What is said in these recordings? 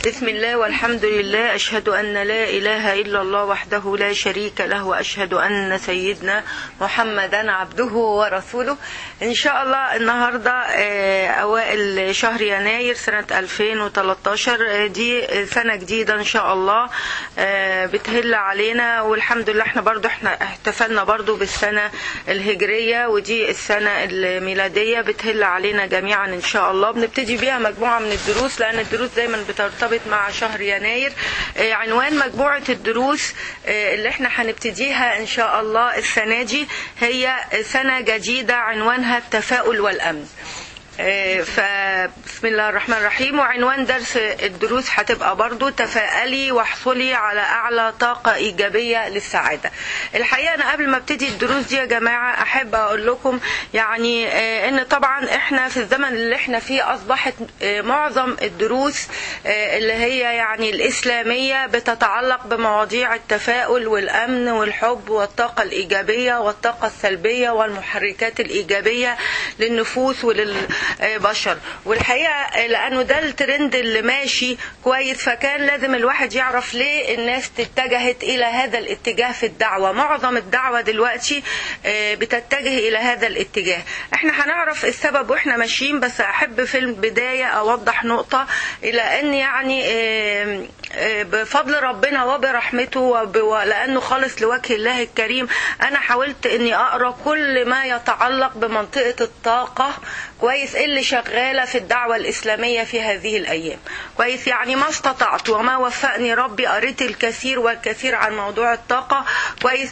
بسم الله والحمد لله، أشهد أن لا إله إلا الله وحده لا شريك له، وأشهد أن سيدنا محمدا عبده ورسوله. إن شاء الله النهاردة أوائل شهر يناير سنة 2013، دي سنة جديدة إن شاء الله بتهل علينا، والحمد لله احنا احتفلنا برضو بالسنة الهجرية، ودي السنة الميلادية بتهل علينا جميعا إن شاء الله. بنبتدي بيها مجموعة من الدروس، لأن الدروس دايما بترتبط مع شهر يناير. عنوان مجموعة الدروس اللي احنا هنبتديها ان شاء الله السنة دي هي سنة جديدة عنوانها التفاؤل والأمن. فبسم الله الرحمن الرحيم. وعنوان درس الدروس هتبقى برضو تفائلي واحصلي على أعلى طاقة إيجابية للسعادة. الحقيقة أنا قبل ما ابتدي الدروس دي يا جماعة أحب أقول لكم يعني إن طبعا إحنا في الزمن اللي إحنا فيه أصبحت معظم الدروس اللي هي يعني الإسلامية بتتعلق بمواضيع التفاؤل والأمن والحب والطاقة الإيجابية والطاقة السلبية والمحركات الإيجابية للنفوس بشر. والحقيقة لأنه ده الترند اللي ماشي كويس، فكان لازم الواحد يعرف ليه الناس اتجهت إلى هذا الاتجاه في الدعوة. معظم الدعوة دلوقتي بتتجه إلى هذا الاتجاه. احنا هنعرف السبب واحنا ماشيين، بس أحب في البداية أوضح نقطة، إلى أن يعني بفضل ربنا وبرحمته ولأنه خالص لوجه الله الكريم أنا حاولت أني أقرأ كل ما يتعلق بمنطقة الطاقة كويس اللي شغالة في الدعوة الإسلامية في هذه الأيام كويس. يعني ما استطعت وما وفقني ربي، قريت الكثير والكثير عن موضوع الطاقة كويس.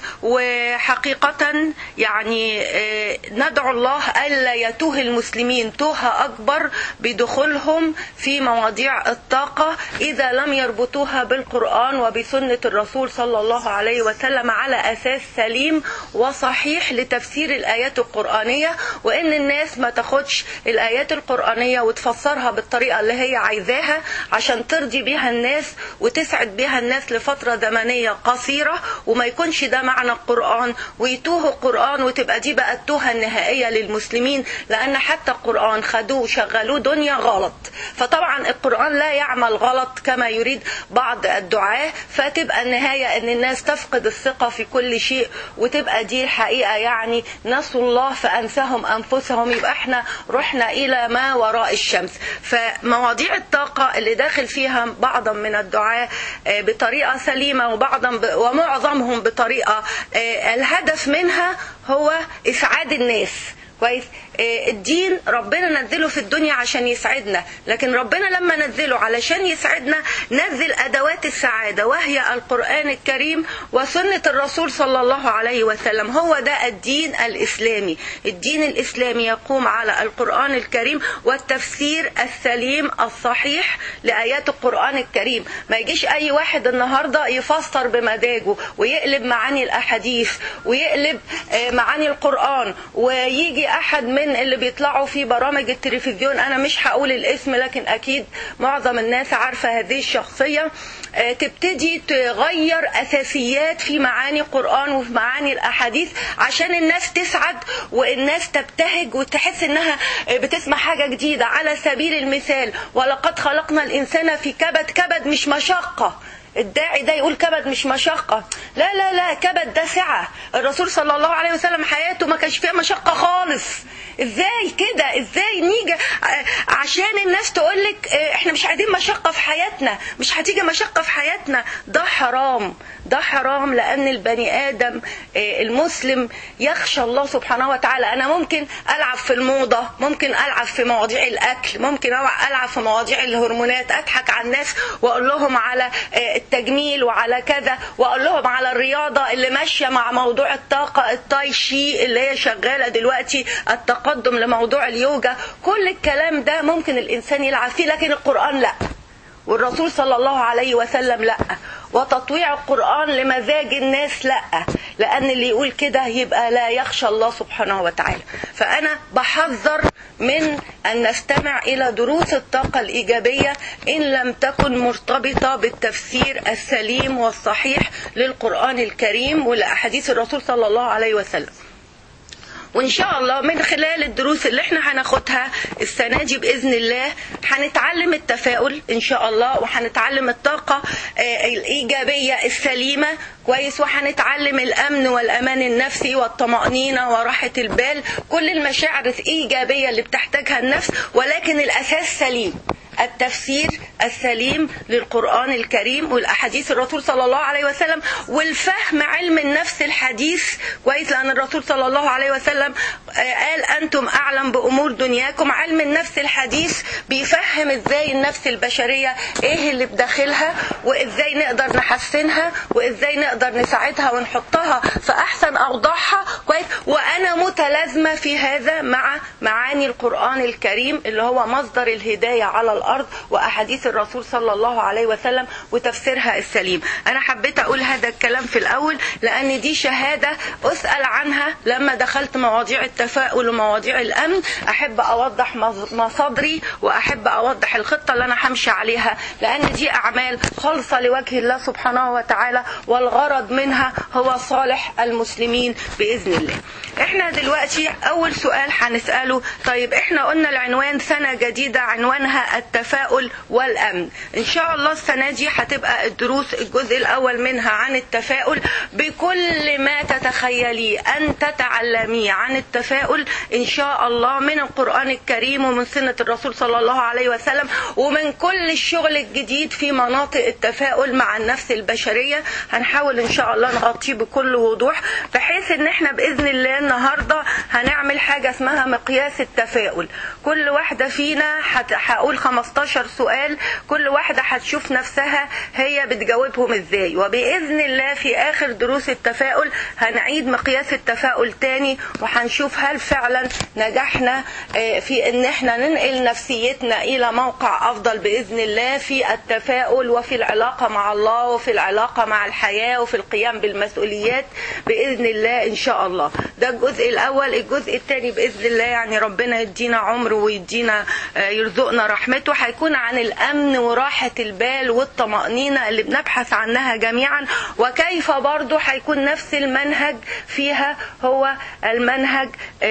وحقيقة يعني ندعو الله ألا يتوه المسلمين توهة أكبر بدخولهم في مواضيع الطاقة إذا لم يربطوها بالقرآن وبسنة الرسول صلى الله عليه وسلم على أساس سليم وصحيح لتفسير الآيات القرآنية، وإن الناس ما تاخدش الآيات القرآنية وتفسرها بالطريقة اللي هي عايزاها عشان ترضي بيها الناس وتسعد بيها الناس لفترة زمنية قصيرة، وما يكونش ده معنى القرآن ويتوه القرآن وتبقى دي بقى التوهة النهائية للمسلمين، لأن حتى القرآن خدوه وشغلوه دنيا غلط. فطبعا القرآن لا يعمل غلط كما يريد بعض الدعاة، فتبقى النهاية أن الناس تفقد الثقة في كل شيء، وتبقى دي الحقيقة يعني نسوا الله فأنساهم أنفسهم، يبقى احنا رحنا إلى ما وراء الشمس. فمواضيع الطاقة اللي داخل فيها بعضا من الدعاة بطريقة سليمة ومعظمهم بطريقة الهدف منها هو إسعاد الناس كويس. الدين ربنا نزله في الدنيا عشان يسعدنا، لكن ربنا لما نزله علشان يسعدنا نزل أدوات السعادة وهي القرآن الكريم وسنة الرسول صلى الله عليه وسلم. هو ده الدين الإسلامي. الدين الإسلامي يقوم على القرآن الكريم والتفسير السليم الصحيح لآيات القرآن الكريم. ما يجيش أي واحد النهاردة يفسر بمزاجه ويقلب معاني الأحاديث ويقلب معاني القرآن، ويجي أحد من اللي بيطلعوا في برامج التلفزيون، أنا مش هقول الاسم لكن أكيد معظم الناس عارفة هذه الشخصية، تبتدي تغير أساسيات في معاني القرآن وفي معاني الأحاديث عشان الناس تسعد والناس تبتهج وتحس إنها بتسمع حاجة جديدة. على سبيل المثال، ولقد خلقنا الإنسان في كبد. كبد مش مشقة. الداعي ده يقول كبد مش مشقة، لا لا لا، كبد ده سعة. الرسول صلى الله عليه وسلم حياته ما كانش فيها مشقة خالص. ازاي كده؟ ازاي نيجي عشان الناس تقولك احنا مش عايزين مشقة في حياتنا، مش هتيجي مشقة في حياتنا؟ ده حرام، ده حرام، لأن البني آدم المسلم يخشى الله سبحانه وتعالى. أنا ممكن ألعب في الموضة، ممكن ألعب في مواضيع الأكل، ممكن ألعب في مواضيع الهرمونات، أضحك على الناس وأقول لهم على التجميل وعلى كذا، وأقول لهم على الرياضة اللي ماشية مع موضوع الطاقة، التاي شي اللي هي شغالة دلوقتي، التقدم لموضوع اليوجا. كل الكلام ده ممكن الإنسان يلعب فيه، لكن القرآن لا، والرسول صلى الله عليه وسلم لا، وتطويع القرآن لمزاج الناس لا، لأن اللي يقول كده يبقى لا يخشى الله سبحانه وتعالى. فأنا بحذر من أن نستمع إلى دروس الطاقة الإيجابية إن لم تكن مرتبطة بالتفسير السليم والصحيح للقرآن الكريم ولأحاديث الرسول صلى الله عليه وسلم. وإن شاء الله من خلال الدروس اللي احنا هناخدها السنة دي بإذن الله هنتعلم التفاؤل إن شاء الله، وهنتعلم الطاقة الإيجابية السليمة كويس، وهنتعلم الأمن والأمان النفسي والطمأنينة وراحة البال، كل المشاعر الإيجابية اللي بتحتاجها النفس، ولكن الأساس سليم. التفسير السليم للقرآن الكريم والأحاديث الرسول صلى الله عليه وسلم، والفهم علم النفس الحديث كويس، لأن الرسول صلى الله عليه وسلم قال أنتم أعلم بأمور دنياكم. علم النفس الحديث بيفهم إزاي النفس البشرية إيه اللي بداخلها، وإزاي نقدر نحسنها، وإزاي نقدر نساعدها ونحطها في أحسن أوضاعها كويس. وأنا متلازمة في هذا مع معاني القرآن الكريم اللي هو مصدر الهداية على الأرض، وأحاديث الرسول صلى الله عليه وسلم وتفسيرها السليم. أنا حبيت أقول هذا الكلام في الأول لأن دي شهادة أسأل عنها لما دخلت مواضيع التفاؤل ومواضيع الأمن. أحب أوضح مصادري وأحب أوضح الخطة اللي أنا همشي عليها، لأن دي أعمال خالصة لوجه الله سبحانه وتعالى، والغرض منها هو صالح المسلمين بإذن الله. احنا دلوقتي أول سؤال هنسأله، طيب احنا قلنا العنوان سنة جديدة عنوانها التفاؤل والأمن. إن شاء الله السنة دي هتبقى الدروس الجزء الأول منها عن التفاؤل بكل ما تتخيلي أن تتعلميه عن التفاؤل إن شاء الله من القرآن الكريم ومن سنة الرسول صلى الله عليه وسلم، ومن كل الشغل الجديد في مناطق التفاؤل مع النفس البشرية. هنحاول إن شاء الله نغطيه بكل وضوح، بحيث إن احنا بإذن الله النهاردة هنعمل حاجة اسمها مقياس التفاؤل. كل واحدة فينا هقول 15 سؤال، كل واحدة هتشوف نفسها هي بتجاوبهم ازاي، وبإذن الله في آخر دروس التفاؤل هنعيد مقياس التفاؤل تاني، وهنشوف هل فعلا نجحنا في ان احنا ننقل نفسيتنا الى موقع افضل بإذن الله في التفاؤل، وفي العلاقة مع الله، وفي العلاقة مع الحياة، وفي القيام بالمسؤوليات بإذن الله إن شاء الله. ده الجزء الأول. الجزء الثاني بإذن الله يعني ربنا يدينا عمر ويدينا يرزقنا رحمته، هيكون عن الأمن وراحة البال والطمأنينة اللي بنبحث عنها جميعا، وكيف برضو هيكون نفس المنهج فيها هو المنهج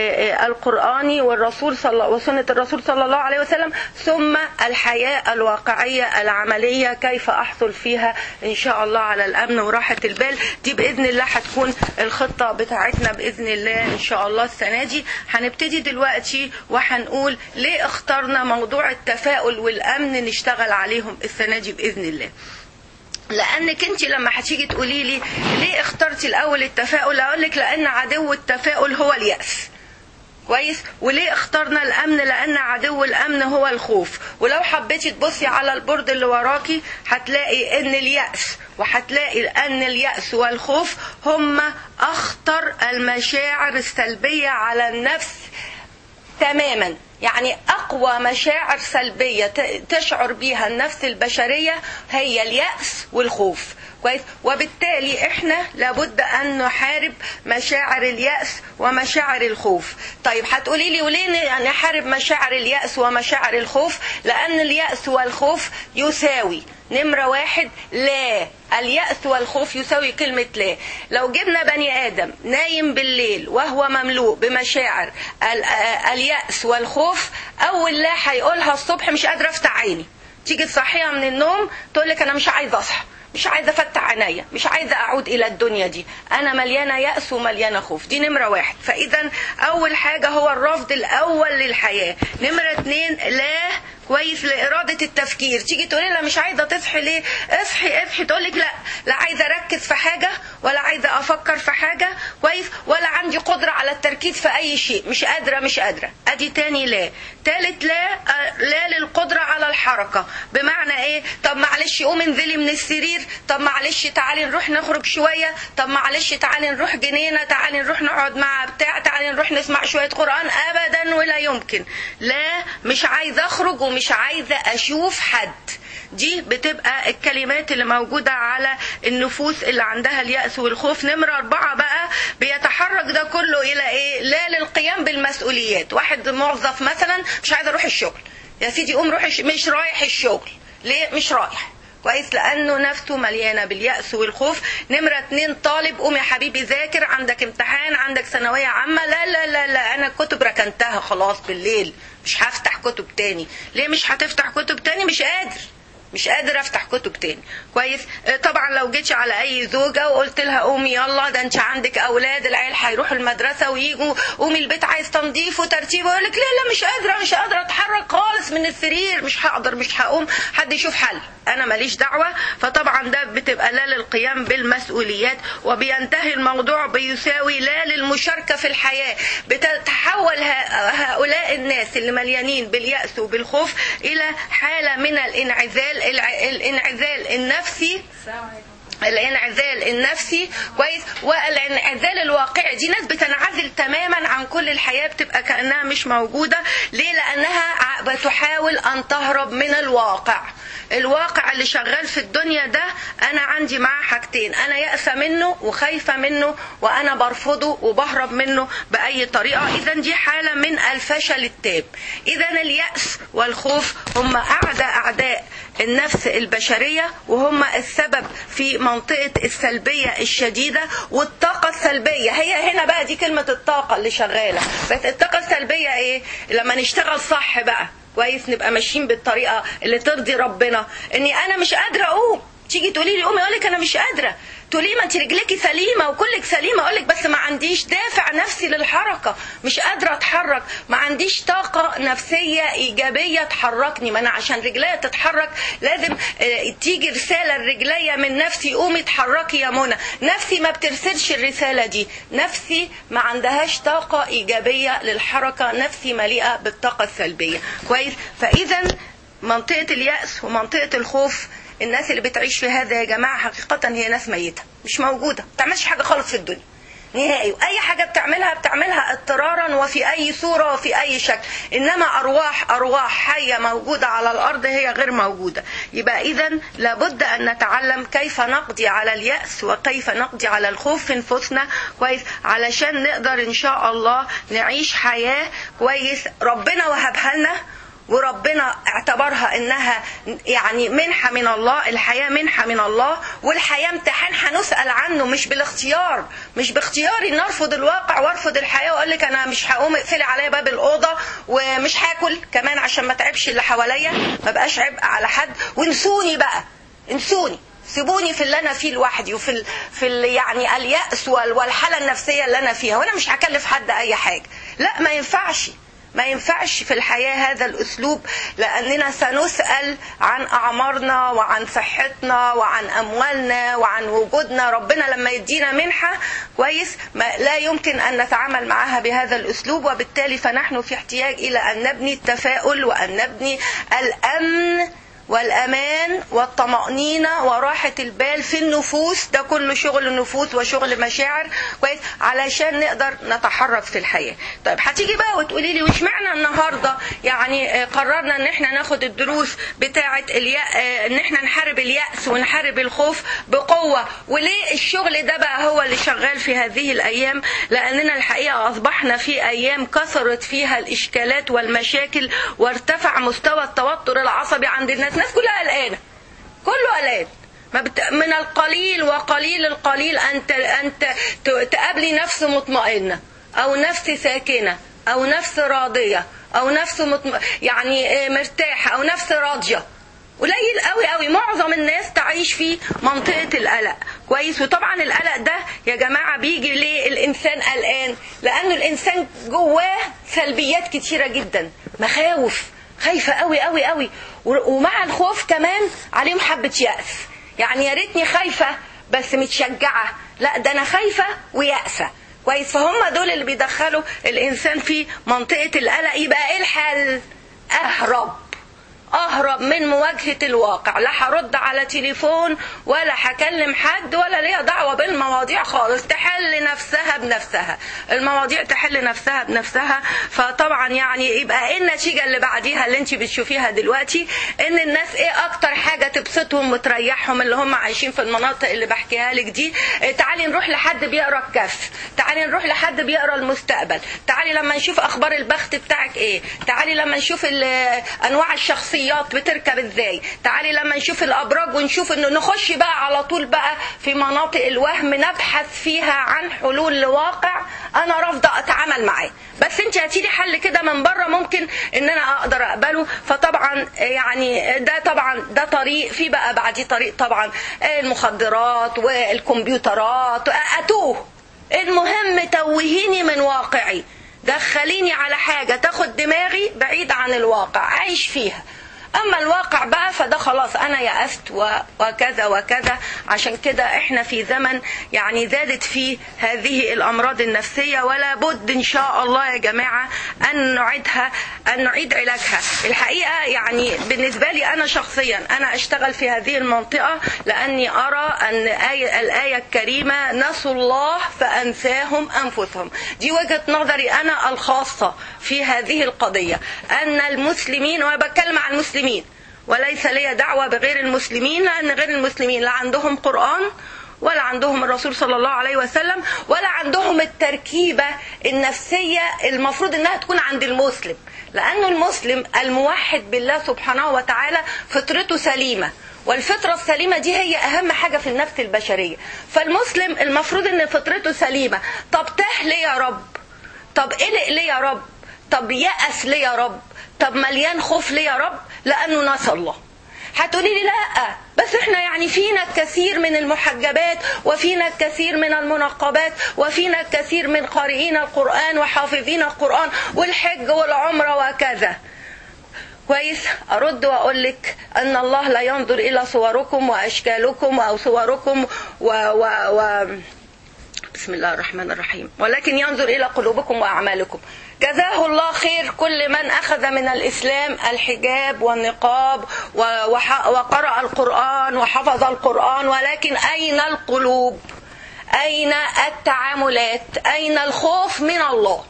القرآني والرسول وسنة الرسول صلى الله عليه وسلم، ثم الحياة الواقعية العملية كيف أحصل فيها إن شاء الله على الأمن وراحة البال. دي بإذن الله هتكون الخطة بتاعتنا بإذن الله إن شاء الله السنة دي. هنبتدي دلوقتي وهنقول ليه اخترنا موضوع التفاؤل والأمن نشتغل عليهم السنة دي بإذن الله. لأنك انت لما هتيجي تقولي لي ليه اخترتي الأول التفاؤل، أقول لك لأن عدو التفاؤل هو اليأس كويس. وليه اخترنا الأمن؟ لأن عدو الأمن هو الخوف. ولو حبيتي تبصي على البورد اللي وراكي هتلاقي ان اليأس، وهتلاقي ان اليأس والخوف هم أخطر المشاعر السلبية على النفس تماما. يعني أقوى مشاعر سلبية تشعر بيها النفس البشرية هي اليأس والخوف كويس. وبالتالي احنا لابد ان نحارب مشاعر اليأس ومشاعر الخوف. طيب هتقولي لي وليه نحارب مشاعر اليأس ومشاعر الخوف؟ لان اليأس والخوف يساوي نمرة واحد لا. اليأس والخوف يساوي كلمة لا. لو جبنا بني آدم نايم بالليل وهو مملوء بمشاعر اليأس والخوف، أول لا هيقولها الصبح مش قادرة أفتح عيني. تيجي تصحيها من النوم تقولك أنا مش عايزة أصحى، مش عايزة أفتح عينيا، مش عايزة أعود إلى الدنيا دي، أنا مليانة يأس ومليانة خوف. دي نمرة واحد. فإذا أول حاجة هو الرفض الأول للحياة. نمرة اتنين لا كويس لإرادة التفكير. تيجي تقولي لها مش عايزة تصحي ليه؟ اصحي تقولك لا عايزة أركز في حاجة، ولا عايزة أفكر في حاجة كويس، ولا عندي قدرة على التركيز في أي شيء، مش قادرة. أدي تاني لا. تالت لا للقدرة على الحركة. بمعنى إيه؟ طب معلش قومي انزلي من السرير، طب معلش تعالي نروح نخرج شوية، طب معلش تعالي نروح جنينة، تعالي نروح نقعد مع تعالي نروح نسمع شوية قرآن. أبدا ولا يمكن. لا، مش عايزة أخرج ومش عايزة أشوف حد. دي بتبقى الكلمات اللي موجودة على النفوس اللي عندها اليأس والخوف. نمرة 4 بقى بيتحرك ده كله إلى إيه؟ لا للقيام بالمسؤوليات. واحد موظف مثلا مش عايز أروح الشغل، يا سيدي قوم روح مش رايح الشغل. ليه مش رايح كويس، لانه نفسه مليانه باليأس والخوف. نمرة 2 طالب، قوم يا حبيبي ذاكر، عندك امتحان، عندك ثانويه عامه. لا لا لا لا، انا الكتب ركنتها خلاص بالليل، مش هفتح كتب تاني. ليه مش هتفتح كتب تاني؟ مش قادر افتح كتب تاني. كويس. طبعا لو جيتش على اي زوجه وقلت لها قومي يلا، ده انت عندك اولاد، العيال هيروحوا المدرسه ويجوا، قومي البيت عايز تنظيف وترتيب، يقول لك لا لا مش قادره اتحرك خالص من السرير، مش هقدر، مش هقوم، حد يشوف حل، انا ماليش دعوه. فطبعا ده بتبقى لا للقيام بالمسؤوليات، وبينتهي الموضوع بيساوي لا للمشاركه في الحياه. بتتحول هؤلاء الناس اللي مليانين باليأس وبالخوف الى حاله من الانعزال النفسي كويس، والانعزال الواقعي. دي ناس بتنعزل تماما عن كل الحياة، بتبقى كأنها مش موجودة. ليه؟ لأنها بتحاول أن تهرب من الواقع اللي شغال في الدنيا ده. أنا عندي معاه حاجتين، أنا يأسة منه وخايفة منه، وأنا برفضه وبهرب منه بأي طريقة. إذا دي حالة من الفشل التام. إذا اليأس والخوف هم أعداء النفس البشرية، وهم السبب في منطقة السلبية الشديدة والطاقة السلبية. هي هنا بقى دي كلمة الطاقة اللي شغالة. بس الطاقة السلبية ايه؟ لما نشتغل صح بقى كويس، نبقى ماشيين بالطريقة اللي ترضي ربنا. اني انا مش قادرة اقوم، تيجي تقولي لي قومي، اقولك انا مش قادرة. تقولي ما انت رجليكي سليمه وكلك سليمه، اقولك بس ما عنديش دافع نفسي للحركه، مش قادره اتحرك، ما عنديش طاقه نفسيه ايجابيه تحركني. ما انا عشان رجليا تتحرك لازم تيجي رساله لرجليا من نفسي، قومي اتحركي يا منى. نفسي ما بترسلش الرساله دي، نفسي ما عندهاش طاقه ايجابيه للحركه، نفسي مليئه بالطاقه السلبيه. كويس. فاذا منطقه اليأس ومنطقه الخوف، الناس اللي بتعيش في هذا يا جماعة حقيقة هي ناس ميتة، مش موجودة، ما بتعملش حاجة خالص في الدنيا نهائي. أي حاجة بتعملها اضطرارا وفي أي صورة وفي أي شكل. إنما أرواح حية موجودة على الأرض هي غير موجودة. يبقى إذا لابد أن نتعلم كيف نقضي على اليأس وكيف نقضي على الخوف في نفوسنا كويس، علشان نقدر إن شاء الله نعيش حياة كويس ربنا وهبها لنا، وربنا اعتبرها انها يعني منحة من الله. الحياة منحة من الله، والحياة امتحان هنسأل عنه، مش بالاختيار، مش باختياري ان ارفض الواقع وارفض الحياة واقول لك انا مش هقوم، اقفلي عليا باب الأوضة ومش هاكل كمان عشان ما تعبش اللي حواليا، ما بقاش عبء على حد، وانسوني بقى، انسوني، سيبوني في اللي انا فيه لوحدي، وفي يعني اليأس والحالة النفسية اللي انا فيها، وانا مش هكلف حد اي حاجة. لا، ما ينفعش في الحياة هذا الأسلوب، لأننا سنسأل عن أعمارنا وعن صحتنا وعن أموالنا وعن وجودنا. ربنا لما يدينا منحة كويس لا يمكن أن نتعامل معها بهذا الأسلوب، وبالتالي فنحن في احتياج إلى أن نبني التفاؤل وأن نبني الأمن والأمان والطمأنينة وراحة البال في النفوس. ده كله شغل النفوس وشغل مشاعر كويس، علشان نقدر نتحرك في الحياة. طيب هتيجي بقى وتقولي لي وش معنى النهاردة يعني قررنا ان احنا ناخد الدروس بتاعة ان احنا نحارب اليأس ونحارب الخوف بقوة، وليه الشغل ده بقى هو اللي شغال في هذه الأيام؟ لأننا الحقيقة أصبحنا في أيام كثرت فيها الإشكالات والمشاكل، وارتفع مستوى التوتر العصبي عند الناس كلها قلقانة، كله قلقان. من القليل وقليل القليل أن تقابلي نفس مطمئنة أو نفس ساكنة أو نفس راضية أو نفس يعني مرتاحة أو نفس راضية. قليل قوي قوي. معظم الناس تعيش في منطقة القلق كويس. وطبعا القلق ده يا جماعة بيجي ليه الإنسان قلقان؟ لأنه الإنسان جواه سلبيات كتيرة جدا، مخاوف، خايفة قوي قوي قوي، ومع الخوف كمان عليهم حبة يأس. يعني يا ريتني خايفة بس متشجعة، لا ده أنا خايفة ويأسة كويس. فهم دول اللي بيدخلوا الإنسان في منطقة القلق. يبقى إيه الحل؟ أهرب من مواجهة الواقع. لا هرد على تليفون ولا هكلم حد ولا ليا دعوة بالمواضيع خالص، تحل نفسها بنفسها، المواضيع تحل نفسها بنفسها. فطبعا يعني يبقى ايه النتيجة اللي بعديها اللي انت بتشوفيها دلوقتي؟ ان الناس ايه اكتر حاجة تبسطهم وتريحهم؟ اللي هم عايشين في المناطق اللي بحكيها لك دي. تعالي نروح لحد بيقرأ الكف، تعالي نروح لحد بيقرأ المستقبل، تعالي لما نشوف اخبار البخت بتاعك ايه، تعالي لما نشوف انواع الشخصية العربيات بتركب ازاي، تعالي لما نشوف الابراج ونشوف انه نخش بقى على طول بقى في مناطق الوهم نبحث فيها عن حلول لواقع انا رافضه اتعامل معاه. بس انت هاتيلي حل كده من بره ممكن ان انا اقدر اقبله. فطبعا يعني ده طريق، في بقى بعديه طريق طبعا المخدرات والكمبيوترات، اتوه. المهم توهيني من واقعي، دخليني على حاجة تاخد دماغي بعيد عن الواقع أعيش فيها. أما الواقع بقى فده خلاص أنا يأست وكذا وكذا. عشان كده إحنا في زمن يعني زادت فيه هذه الأمراض النفسية، ولا بد إن شاء الله يا جماعة أن نعيد علاجها. الحقيقة يعني بالنسبة لي أنا شخصيا أنا أشتغل في هذه المنطقة لأني أرى أن الآية الكريمة نسوا الله فأنساهم أنفسهم، دي وجهة نظري أنا الخاصة في هذه القضية. أن المسلمين، وأنا بتكلم عن المسلمين وليس لي دعوة بغير المسلمين، لأن غير المسلمين لا عندهم قرآن ولا عندهم الرسول صلى الله عليه وسلم ولا عندهم التركيبة النفسية المفروض انها تكون عند المسلم. لأنه المسلم الموحد بالله سبحانه وتعالى فطرته سليمة، والفطرة السليمة دي هي أهم حاجة في النفس البشرية. فالمسلم المفروض ان فطرته سليمة. طب تاه ليه يا رب؟ طب قلق ليه يا رب؟ طب يأس ليه يا رب؟ طب مليان خوف ليه يا رب؟ لأنه نسى الله. هتقولي لي لا، بس احنا يعني فينا الكثير من المحجبات وفينا الكثير من المنقبات وفينا الكثير من قارئين القرآن وحافظين القرآن والحج والعمرة وكذا. كويس، أرد وأقول لك أن الله لا ينظر إلى صوركم وأشكالكم أو صوركم بسم الله الرحمن الرحيم، ولكن ينظر إلى قلوبكم وأعمالكم. جزاه الله خير كل من أخذ من الإسلام الحجاب والنقاب وقرأ القرآن وحفظ القرآن، ولكن أين القلوب؟ أين التعاملات؟ أين الخوف من الله؟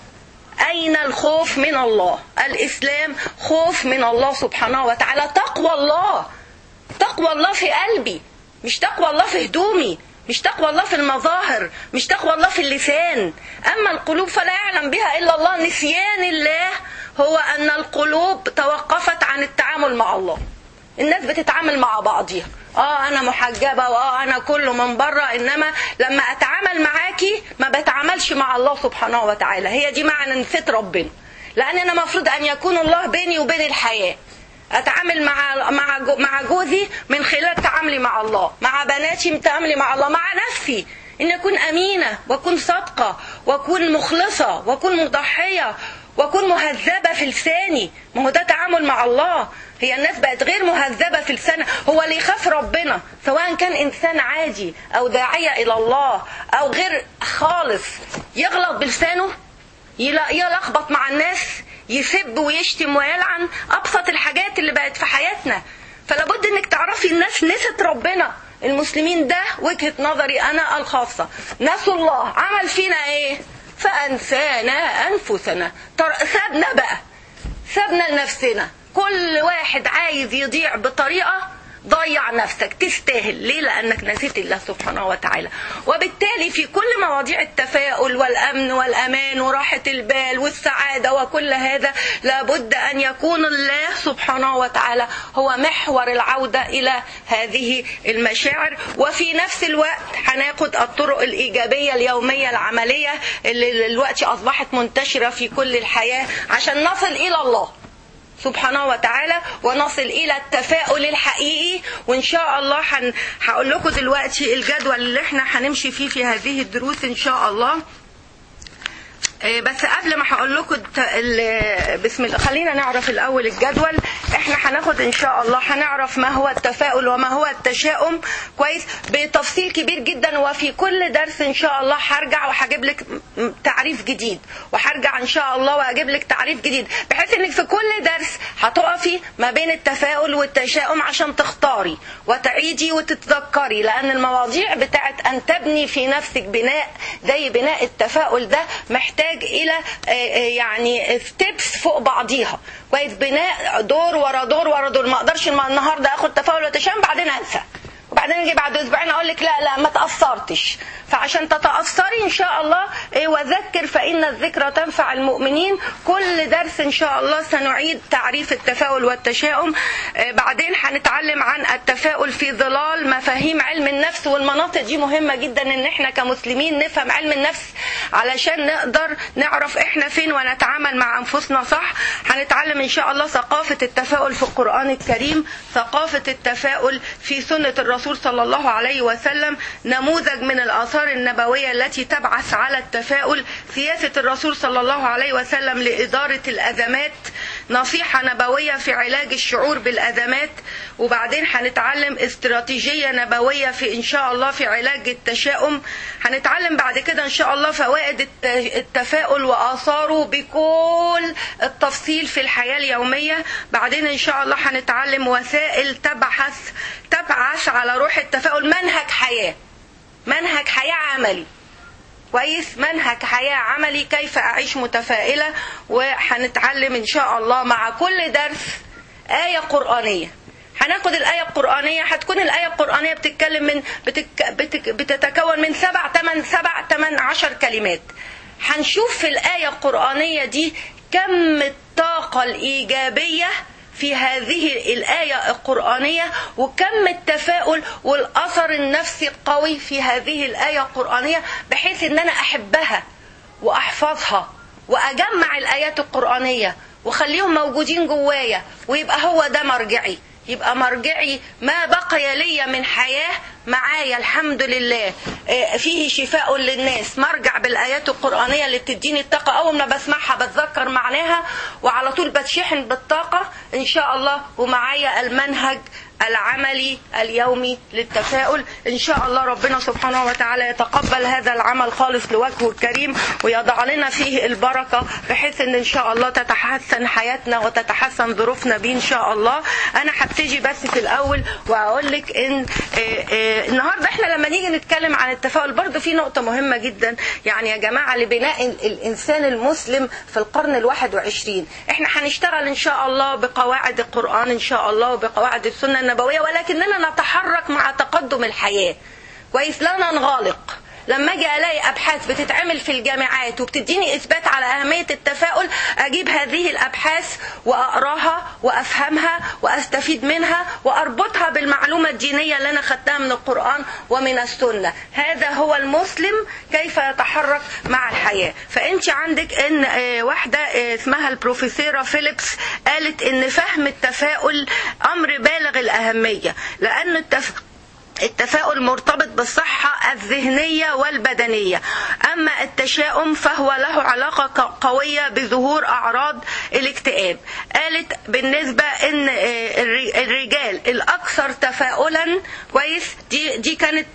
أين الخوف من الله؟ الإسلام خوف من الله سبحانه وتعالى، تقوى الله. تقوى الله في قلبي، مش تقوى الله في هدومي، مش تقوى الله في المظاهر، مش تقوى الله في اللسان. أما القلوب فلا يعلم بها إلا الله. نسيان الله هو أن القلوب توقفت عن التعامل مع الله. الناس بتتعامل مع بعضها، أنا محجبة أنا كله من بره، إنما لما أتعامل معاكي ما بتعاملش مع الله سبحانه وتعالى. هي دي معنى نسيت ربنا، لأن أنا مفروض أن يكون الله بيني وبين الحياة. أتعامل مع جوزي من خلال تعاملي مع الله، مع بناتي تعاملي مع الله، مع نفسي إن أكون أمينة وأكون صادقة وأكون مخلصة وأكون مضحية وأكون مهذبة في لساني. ما هو ده تعامل مع الله. هي الناس بقت غير مهذبة في لسانها. هو اللي يخاف ربنا سواء كان إنسان عادي أو داعية إلى الله أو غير خالص يغلط بلسانه، يلخبط مع الناس، يسب ويشتم ويلعن، أبسط الحاجات اللي بقت في حياتنا. فلابد انك تعرفي الناس نسيت ربنا. المسلمين ده وجهة نظري أنا الخاصة، نسوا الله. عمل فينا ايه؟ فأنسانا أنفسنا. سابنا بقى، سابنا لنفسنا. كل واحد عايز يضيع بطريقة، ضيع نفسك، تستاهل. ليه؟ لأنك نسيت الله سبحانه وتعالى. وبالتالي في كل مواضيع التفاؤل والأمن والأمان وراحة البال والسعادة وكل هذا لابد أن يكون الله سبحانه وتعالى هو محور العودة إلى هذه المشاعر. وفي نفس الوقت هناخد الطرق الإيجابية اليومية العملية اللي دلوقتي أصبحت منتشرة في كل الحياة عشان نصل إلى الله سبحانه وتعالى ونصل إلى التفاؤل الحقيقي. وإن شاء الله هقول لكم دلوقتي الجدول اللي احنا هنمشي فيه في هذه الدروس إن شاء الله. بس قبل ما هقول لكم بسم الله خلينا نعرف الأول الجدول. احنا هناخد إن شاء الله هنعرف ما هو التفاؤل وما هو التشاؤم كويس بتفصيل كبير جدا. وفي كل درس إن شاء الله هرجع وهجيب لك تعريف جديد، وهرجع إن شاء الله وهجيب لك تعريف جديد، بحيث إنك في كل درس هتقفي ما بين التفاؤل والتشاؤم عشان تختاري وتعيدي وتتذكري. لأن المواضيع بتاعت أن تبني في نفسك بناء زي بناء التفاؤل ده محتاج إلى يعني ستيبس فوق بعضيها كويس، بناء دور ورا دور ورا دور. ما اقدرش النهارده اخد تفاؤل وتشاؤم بعدين انسى وبعدين اجي بعد اسبوعين اقول لك لا ما تاثرتش. فعشان تتاثري ان شاء الله وذكر فان الذكرى تنفع المؤمنين. كل درس ان شاء الله سنعيد تعريف التفاؤل والتشاؤم. بعدين هنتعلم عن التفاؤل في ظلال مفاهيم علم النفس، والمناطق دي مهمه جدا ان احنا كمسلمين نفهم علم النفس علشان نقدر نعرف احنا فين ونتعامل مع انفسنا صح. هنتعلم ان شاء الله ثقافه التفاؤل في القرآن الكريم، ثقافة التفاؤل في سنة الرسول صلى الله عليه وسلم، نموذج من الآثار النبوية التي تبعث على التفاؤل، سياسة الرسول صلى الله عليه وسلم لإدارة الأزمات، نصيحة نبوية في علاج الشعور بالأزمات. وبعدين هنتعلم استراتيجية نبوية في إن شاء الله في علاج التشاؤم. هنتعلم بعد كده إن شاء الله فوائد التفاؤل وآثاره بكل التفصيل في الحياة اليومية. بعدين إن شاء الله هنتعلم وسائل تبعث على روح التفاؤل، منهج حياة عملي كويس، منهج حياة عملي كيف أعيش متفائلة. وهنتعلم إن شاء الله مع كل درس آية قرآنية. هناخد الآية القرآنية، هتكون الآية القرآنية بتتكون من 7-8-10 كلمات. هنشوف في الآية القرآنية دي كم الطاقة الإيجابية في هذه الآية القرآنية، وكم التفاؤل والأثر النفسي القوي في هذه الآية القرآنية، بحيث ان انا احبها واحفظها واجمع الآيات القرآنية وخليهم موجودين جوايا، ويبقى هو ده مرجعي، يبقى مرجعي ما بقي لي من حياة معايا الحمد لله فيه شفاء للناس. مرجع بالآيات القرآنية اللي بتديني الطاقة، أول ما بسمعها بتذكر معناها وعلى طول بتشحن بالطاقة إن شاء الله. ومعايا المنهج العملي اليومي للتفاؤل إن شاء الله. ربنا سبحانه وتعالى يتقبل هذا العمل خالص لوجهه الكريم، ويضع لنا فيه البركة، بحيث إن شاء الله تتحسن حياتنا وتتحسن ظروفنا بيه إن شاء الله. أنا هبتدي بس في الأول وأقول لك إن النهاردة إحنا لما نيجي نتكلم عن التفاؤل برضو في نقطة مهمة جدا، يعني يا جماعة لبناء الإنسان المسلم في القرن 21 إحنا هنشتغل إن شاء الله بقواعد القرآن إن شاء الله وبقواعد السنة النبوية، ولكننا نتحرك مع تقدم الحياة كويس، لا ننغلق. لما اجي الاقي ابحاث بتتعمل في الجامعات وبتديني اثبات على اهمية التفاؤل، اجيب هذه الابحاث واقراها وافهمها واستفيد منها واربطها بالمعلومة الدينية اللي انا خدتها من القرآن ومن السنة. هذا هو المسلم كيف يتحرك مع الحياة. فانت عندك ان واحدة اسمها البروفيسورة فيليبس قالت ان فهم التفاؤل امر بالغ الاهمية، لان التفاؤل مرتبط بالصحة الذهنية والبدنية. أما التشاؤم فهو له علاقة قوية بظهور أعراض الاكتئاب. قالت بالنسبة إن الرجال الأكثر تفاؤلا كويس، دي كانت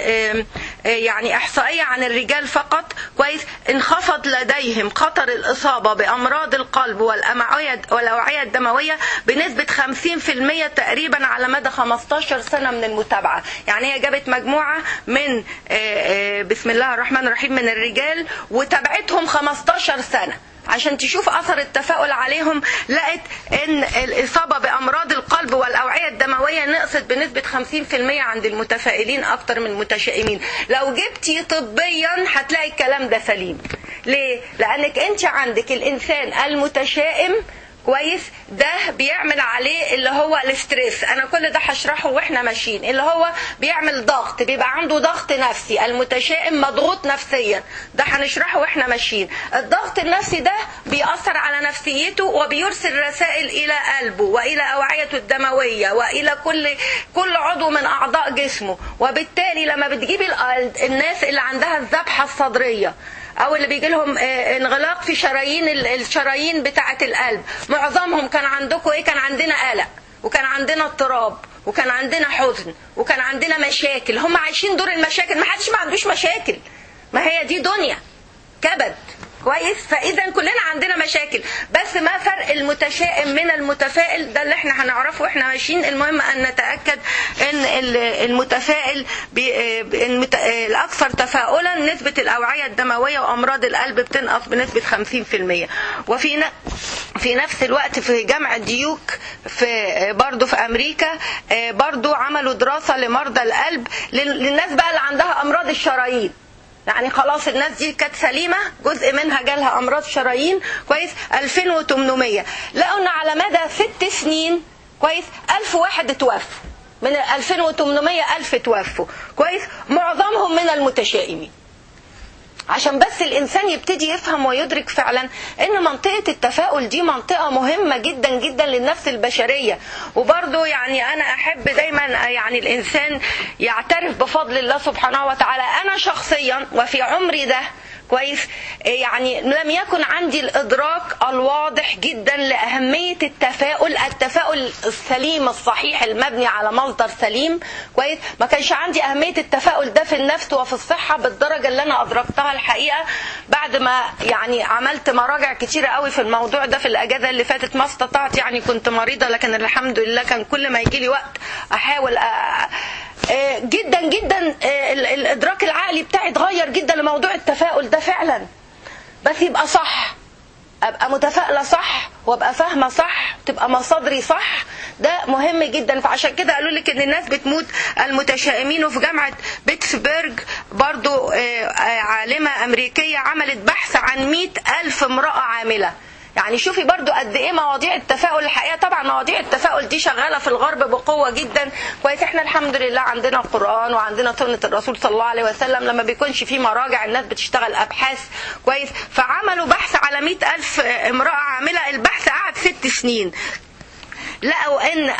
يعني إحصائية عن الرجال فقط كويس، انخفض لديهم خطر الإصابة بأمراض القلب والأوعية الدموية بنسبة 50% تقريبا على مدى 15 سنة من المتابعة. يعني هي جابت مجموعة من بسم الله الرحمن الرحيم من الرجال وتابعتهم 15 سنة عشان تشوف أثر التفاؤل عليهم. لقت ان الإصابة بأمراض القلب والأوعية الدموية نقصت بنسبة 50% عند المتفائلين أكتر من المتشائمين. لو جبتي طبيا هتلاقي الكلام ده سليم. ليه؟ لأنك انت عندك الإنسان المتشائم كويس، ده بيعمل عليه اللي هو الاستريس. انا كل ده هشرحه واحنا ماشيين. اللي هو بيعمل ضغط، بيبقى عنده ضغط نفسي. المتشائم مضغوط نفسيا، ده هنشرحه واحنا ماشيين. الضغط النفسي ده بيأثر على نفسيته وبيرسل رسائل الى قلبه والى اوعيته الدمويه والى كل عضو من اعضاء جسمه. وبالتالي لما بتجيبي الناس اللي عندها الذبحه الصدريه او اللي بيجي لهم انغلاق في الشرايين بتاعه القلب، معظمهم كان عندكم ايه؟ كان عندنا قلق، وكان عندنا اضطراب، وكان عندنا حزن، وكان عندنا مشاكل. هم عايشين دور المشاكل، ما حدش ما عندوش مشاكل، ما هي دي دنيا كبد كويس. فاذا كلنا عندنا مشاكل، بس ما فرق المتشائم من المتفائل؟ ده اللي احنا هنعرفه واحنا ماشيين. المهم ان نتاكد ان ان المتفائل الاكثر تفاؤلا نسبة الاوعية الدموية وامراض القلب بتنقص بنسبة 50%. في نفس الوقت في جامعة ديوك برضو في امريكا برضو عملوا دراسة لمرضى القلب للناس بقى اللي عندها امراض الشرايين. يعني خلاص الناس دي كانت سليمة، جزء منها جالها امراض شرايين، كويس، 2800 لقوا ان على مدى 6 سنين كويس 1000 واحد اتوفوا، من 2800 1000 توفوا، كويس، معظمهم من المتشائمين. عشان بس الإنسان يبتدي يفهم ويدرك فعلا إن منطقة التفاؤل دي منطقة مهمة جدا جدا للنفس البشرية. وبرضو يعني أنا أحب دايما يعني الإنسان يعترف بفضل الله سبحانه وتعالى. أنا شخصيا وفي عمري ده كويس يعني لم يكن عندي الإدراك الواضح جدا لأهمية التفاؤل السليم الصحيح المبني على مصدر سليم، كويس. ما كانش عندي أهمية التفاؤل ده في النفس وفي الصحة بالدرجة اللي أنا أدركتها الحقيقة بعد ما يعني عملت مراجع كتيرة قوي في الموضوع ده في الأجازة اللي فاتت. ما استطعت، يعني كنت مريضة، لكن الحمد لله كان كل ما يجي لي وقت أحاول جدا جدا الإدراك العقلي بتاعي اتغير جدا لموضوع التفاؤل ده فعلا. بس يبقى صح، ابقى متفائله صح وابقى فاهمه صح، تبقى مصادري صح، ده مهم جدا. فعشان كده قالوا لك ان الناس بتموت المتشائمين. وفي جامعه بيتسبرج برضو عالمه امريكيه عملت بحث عن 100,000 امراه عامله. يعني شوفي برضو قد ايه مواضيع التفاؤل الحقيقه. طبعا مواضيع التفاؤل دي شغاله في الغرب بقوه جدا، كويس. احنا الحمد لله عندنا القران وعندنا سنه الرسول صلى الله عليه وسلم، لما بيكونش في مراجع الناس بتشتغل ابحاث، كويس. فعملوا بحث على 100,000 امراه عامله. البحث قعد 6 سنين. لقوا ان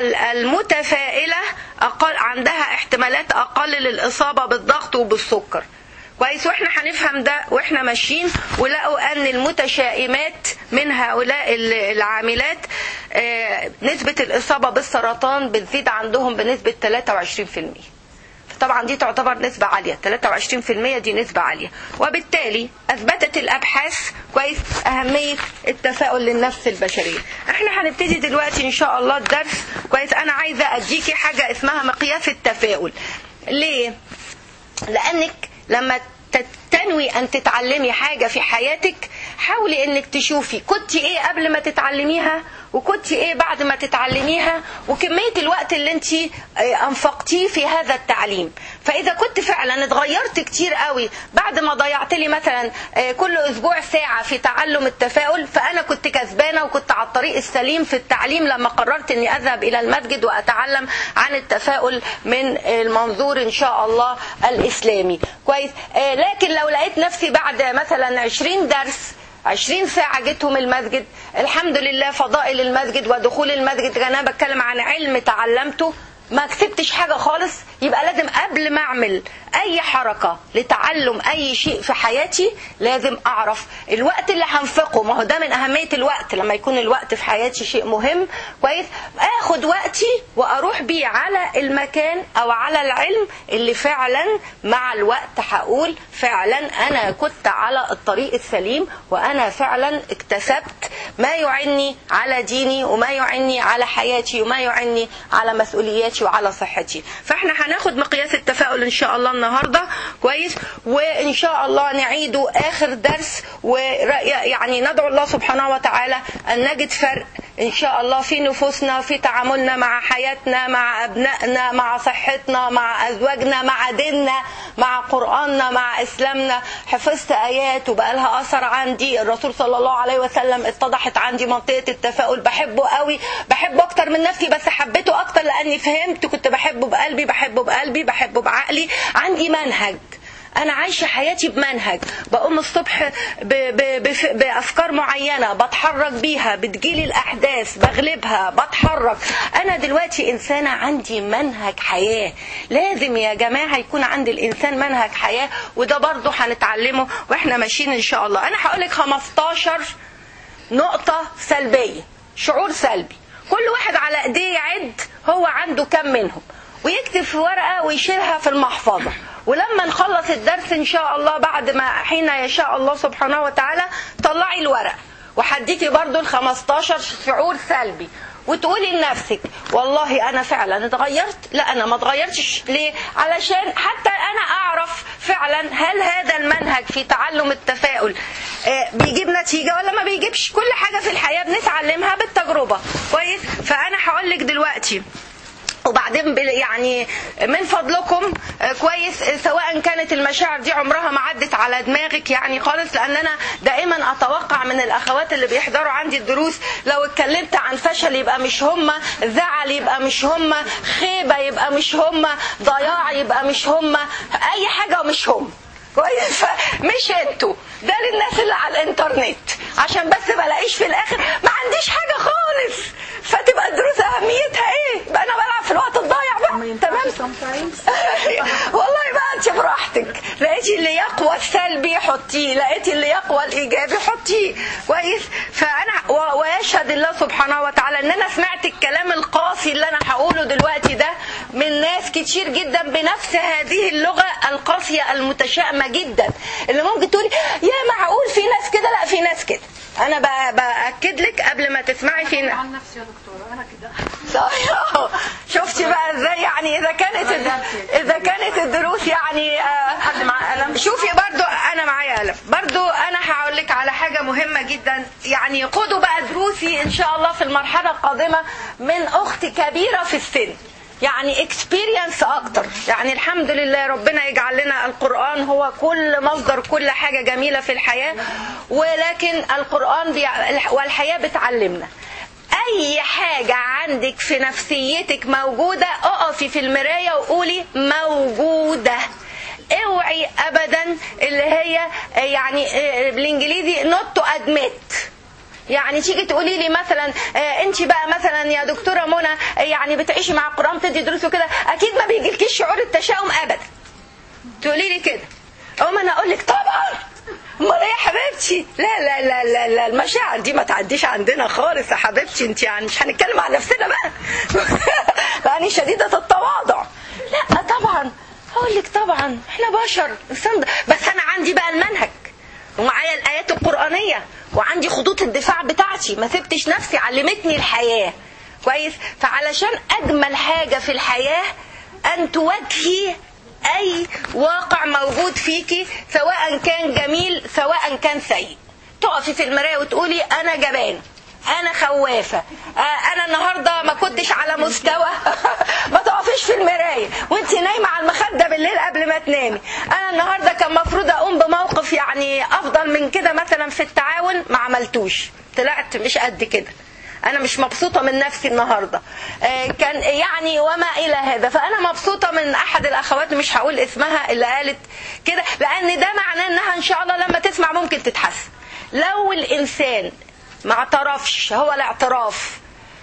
المتفائله اقل عندها احتمالات اقل للاصابه بالضغط وبالسكر، كويس. واحنا هنفهم ده واحنا ماشيين. ولقوا ان المتشائمات من هؤلاء العاملات نسبة الإصابة بالسرطان بتزيد عندهم بنسبة 23%. طبعا دي تعتبر نسبة عالية، 23% دي نسبة عالية. وبالتالي أثبتت الأبحاث كويس أهمية التفاؤل للنفس البشرية. احنا هنبتدي دلوقتي إن شاء الله الدرس، كويس. أنا عايزة أديكي حاجة اسمها مقياس التفاؤل. ليه؟ لأنك لما تنوي أن تتعلمي حاجة في حياتك، حاولي أنك تشوفي كنت إيه قبل ما تتعلميها وكنت إيه بعد ما تتعلميها، وكمية الوقت اللي انت أنفقتيه في هذا التعليم. فإذا كنت فعلا اتغيرت كتير قوي بعد ما ضيعت لي مثلا كل أسبوع ساعة في تعلم التفاؤل، فأنا كنت كسبانة وكنت على الطريق السليم في التعليم لما قررت أني أذهب إلى المسجد وأتعلم عن التفاؤل من المنظور إن شاء الله الإسلامي، كويس. لكن لو لقيت نفسي بعد مثلا 20 درس 20 ساعة جيتهم المسجد، الحمد لله فضائل المسجد ودخول المسجد، أنا بتكلم عن علم تعلمته، ما كسبتش حاجة خالص. يبقى لازم قبل ما أعمل أي حركة لتعلم أي شيء في حياتي لازم أعرف الوقت اللي هنفقه. ما هو ده من أهمية الوقت، لما يكون الوقت في حياتي شيء مهم، كويس، أخد وقتي وأروح بيه على المكان أو على العلم اللي فعلا مع الوقت هقول فعلا أنا كنت على الطريق السليم، وأنا فعلا اكتسبت ما يعني على ديني وما يعني على حياتي وما يعني على مسؤولياتي وعلى صحتي. فاحنا هناخد مقياس التفاؤل ان شاء الله النهارده، كويس. وان شاء الله نعيده اخر درس، ويعني ندعو الله سبحانه وتعالى ان نجد فرق ان شاء الله في نفوسنا، في تعاملنا مع حياتنا، مع ابنائنا، مع صحتنا، مع ازواجنا، مع ديننا، مع قرآننا، مع اسلامنا. حفظت ايات وبقى لها اثر عندي. الرسول صلى الله عليه وسلم اتضحت عندي منطقة التفاؤل. بحبه قوي، بحبه اكتر من نفسي، بس حبيته اكتر لاني فهمت. كنت بحبه بقلبي، بحبه بعقلي. عندي منهج، أنا عايشة حياتي بمنهج. بقوم الصبح بأفكار معينة بتحرك بيها، بتجيلي الأحداث بغلبها، بتحرك. أنا دلوقتي إنسانة عندي منهج حياة. لازم يا جماعة يكون عند الإنسان منهج حياة، وده برضو هنتعلمه وإحنا ماشيين إن شاء الله. أنا هقولك 15 نقطة سلبية، شعور سلبي، كل واحد على ايديه يعد هو عنده كم منهم ويكتب في ورقة ويشيلها في المحفظة. ولما نخلص الدرس ان شاء الله بعد ما حين يشاء الله سبحانه وتعالى طلعي الورق وحديكي برضو 15 شعور سلبي، وتقولي لنفسك والله انا فعلا اتغيرت، لا انا ما اتغيرتش. ليه؟ علشان حتى انا اعرف فعلا هل هذا المنهج في تعلم التفاؤل بيجيب نتيجة ولا ما بيجيبش. كل حاجة في الحياة بنتعلمها بالتجربة. كويس؟ فانا هقولك دلوقتي وبعدين يعني من فضلكم كويس، سواء كانت المشاعر دي عمرها ما عدت على دماغك يعني خالص، لان انا دائما اتوقع من الاخوات اللي بيحضروا عندي الدروس لو اتكلمت عن فشل يبقى مش هم، زعل يبقى مش هم، خيبة يبقى مش هم، ضياع يبقى مش هم، اي حاجة مش هم. كويس؟ مش انتوا، ده للناس اللي على الانترنت، عشان بس بلاقيش في الاخر ما عنديش حاجة خالص، فتبقى الدروس اهميتها ايه؟ بقى انا بلعب في الوقت الضايع بقى. تمام؟ والله بقى انت براحتك، لقيتي اللي يقوى السلبي حطيه، لقيتي اللي يقوى الايجابي حطيه. كويس؟ فانا ويشهد الله سبحانه وتعالى ان انا سمعت الكلام القاسي اللي انا هقوله دلوقتي ده من ناس كتير جدا بنفس هذه اللغة القاسية المتشائمة جدا، اللي ممكن تقولي يا معقول في ناس كده؟ لا، في ناس كده. انا باكد لك قبل ما تسمعي فينا عن نفسي يا دكتوره انا كده. شفتي بقى ازاي؟ يعني اذا كانت الدروس يعني حد معاه قلم؟ شوفي برضو انا معايا قلم. برضو انا هقول لك على حاجه مهمه جدا، يعني خدوا بقى دروسي ان شاء الله في المرحله القادمه من اخت كبيره في السن، يعني اكسبيرينس اكتر. يعني الحمد لله ربنا يجعل لنا القرآن هو كل مصدر كل حاجة جميلة في الحياة، ولكن القرآن والحياة بتعلمنا اي حاجة عندك في نفسيتك موجودة، اقفي في المراية وقولي موجودة. اوعي ابدا اللي هي يعني بالانجليزي not to admit، يعني تيجي تقولي لي مثلا انت بقى مثلا يا دكتوره منى يعني بتعيشي مع القرآن بتدي دروس وكده، اكيد ما بيجيلكيش شعور التشاؤم ابدا. تقولي لي كده، انا اقول لك طبعا، امال ايه يا حبيبتي؟ لا لا لا لا لا، المشاعر دي ما تعديش عندنا خالص يا حبيبتي. انت يعني مش هنتكلم عن نفسنا بقى يعني شديده التواضع. لا طبعا هقول لك طبعا احنا بشر، بس انا عندي بقى المنهج ومعايا الآيات القرآنية وعندي خطوط الدفاع بتاعتي، ما سبتش نفسي، علمتني الحياة. كويس؟ فعلشان أجمل حاجة في الحياة أن تواجهي أي واقع موجود فيكي، سواء كان جميل سواء كان سيء. تقفي في المراية وتقولي أنا جبان، أنا خوافة، أنا النهاردة ما كنتش على مستوى ما تقفيش في المراية وانت نايمة على المخدة بالليل قبل ما تنامي. أنا النهاردة كان مفروض أقوم بموقف يعني أفضل من كده مثلا في التعاون، ما عملتوش، طلعت مش قد كده، أنا مش مبسوطة من نفسي النهاردة، كان يعني وما إلى هذا. فأنا مبسوطة من أحد الأخوات مش هقول اسمها اللي قالت كده، لأن ده معناه أنها إن شاء الله لما تسمع ممكن تتحسن. لو الإنسان ما اعترفش، هو الاعتراف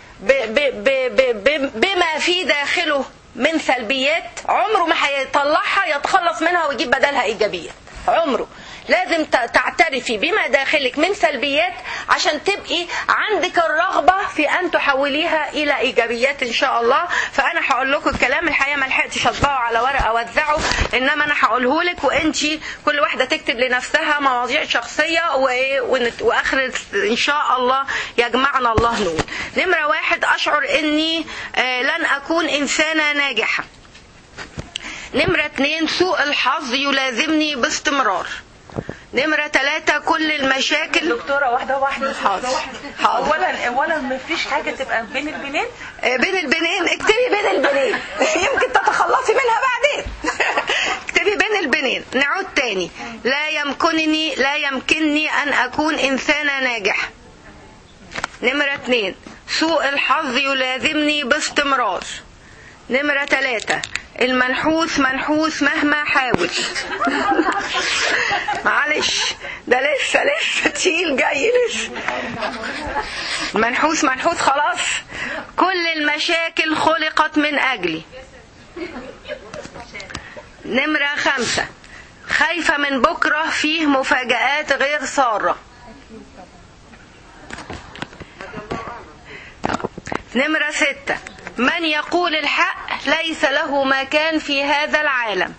بما في داخله من سلبيات، عمره ما هيطلعها يتخلص منها ويجيب بدلها إيجابيات، عمره. لازم تعترفي بما داخلك من سلبيات عشان تبقي عندك الرغبة في أن تحوليها إلى إيجابيات إن شاء الله. فأنا هقول لكم الكلام الحقيقة ما لحقتش أطبعه على ورقة وأوزعه، إنما أنا هقوله لك، وإنتي كل واحدة تكتب لنفسها مواضيع شخصية وآخر إن شاء الله يجمعنا الله نور. نمرة 1، أشعر إني لن أكون إنسانة ناجحة. نمرة 2، سوء الحظ يلازمني باستمرار. نمرة 3، كل المشاكل. دكتورة واحدة حاضر. اولا ما فيش حاجة تبقى بين البنين. بين البنين، اكتبي بين البنين يمكن تتخلصي منها بعدين اكتبي بين البنين. نعود تاني، لا يمكنني ان اكون انسانة ناجحة. نمرة 2، سوء الحظ يلازمني باستمرار. نمرة 3، المنحوس منحوس مهما حاول. معلش ده لسه تقيل جاي لسه. منحوس خلاص. كل المشاكل خلقت من أجلي. نمرة 5، خايفة من بكرة فيه مفاجآت غير سارة. نمرة 6، من يقول الحق ليس له مكان في هذا العالم.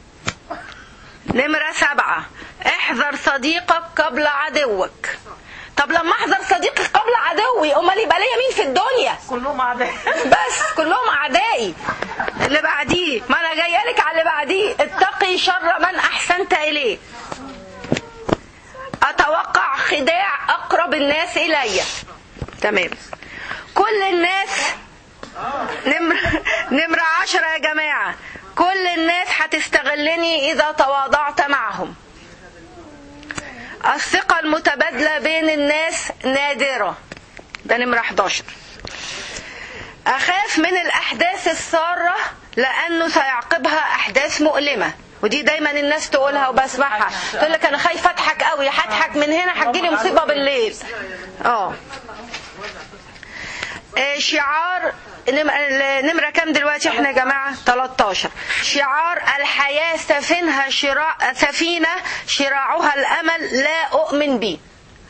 نمرة 7، احذر صديقك قبل عدوك. طب لما احذر صديقي قبل عدوي، امال يبقى ليا مين في الدنيا؟ كلهم اعداء. بس كلهم اعدائي. اللي بعديه، ما انا جايه لك على اللي بعديه. اتقي شر من احسنت اليه. اتوقع خداع اقرب الناس الي. تمام. كل الناس نمرة 10 يا جماعة. كل الناس هتستغلني إذا تواضعت معهم. الثقة المتبادلة بين الناس نادرة. ده نمرة 11. أخاف من الأحداث السارة لأنه سيعقبها أحداث مؤلمة. ودي دايما الناس تقولها وبسمعها، تقول لك أنا خايفة أضحك قوي، هضحك من هنا هتجيلي مصيبة بالليل. شعار نمرة كام دلوقتي احنا يا جماعة؟ 13. شعار الحياة سفينة شراعها الأمل لا أؤمن به.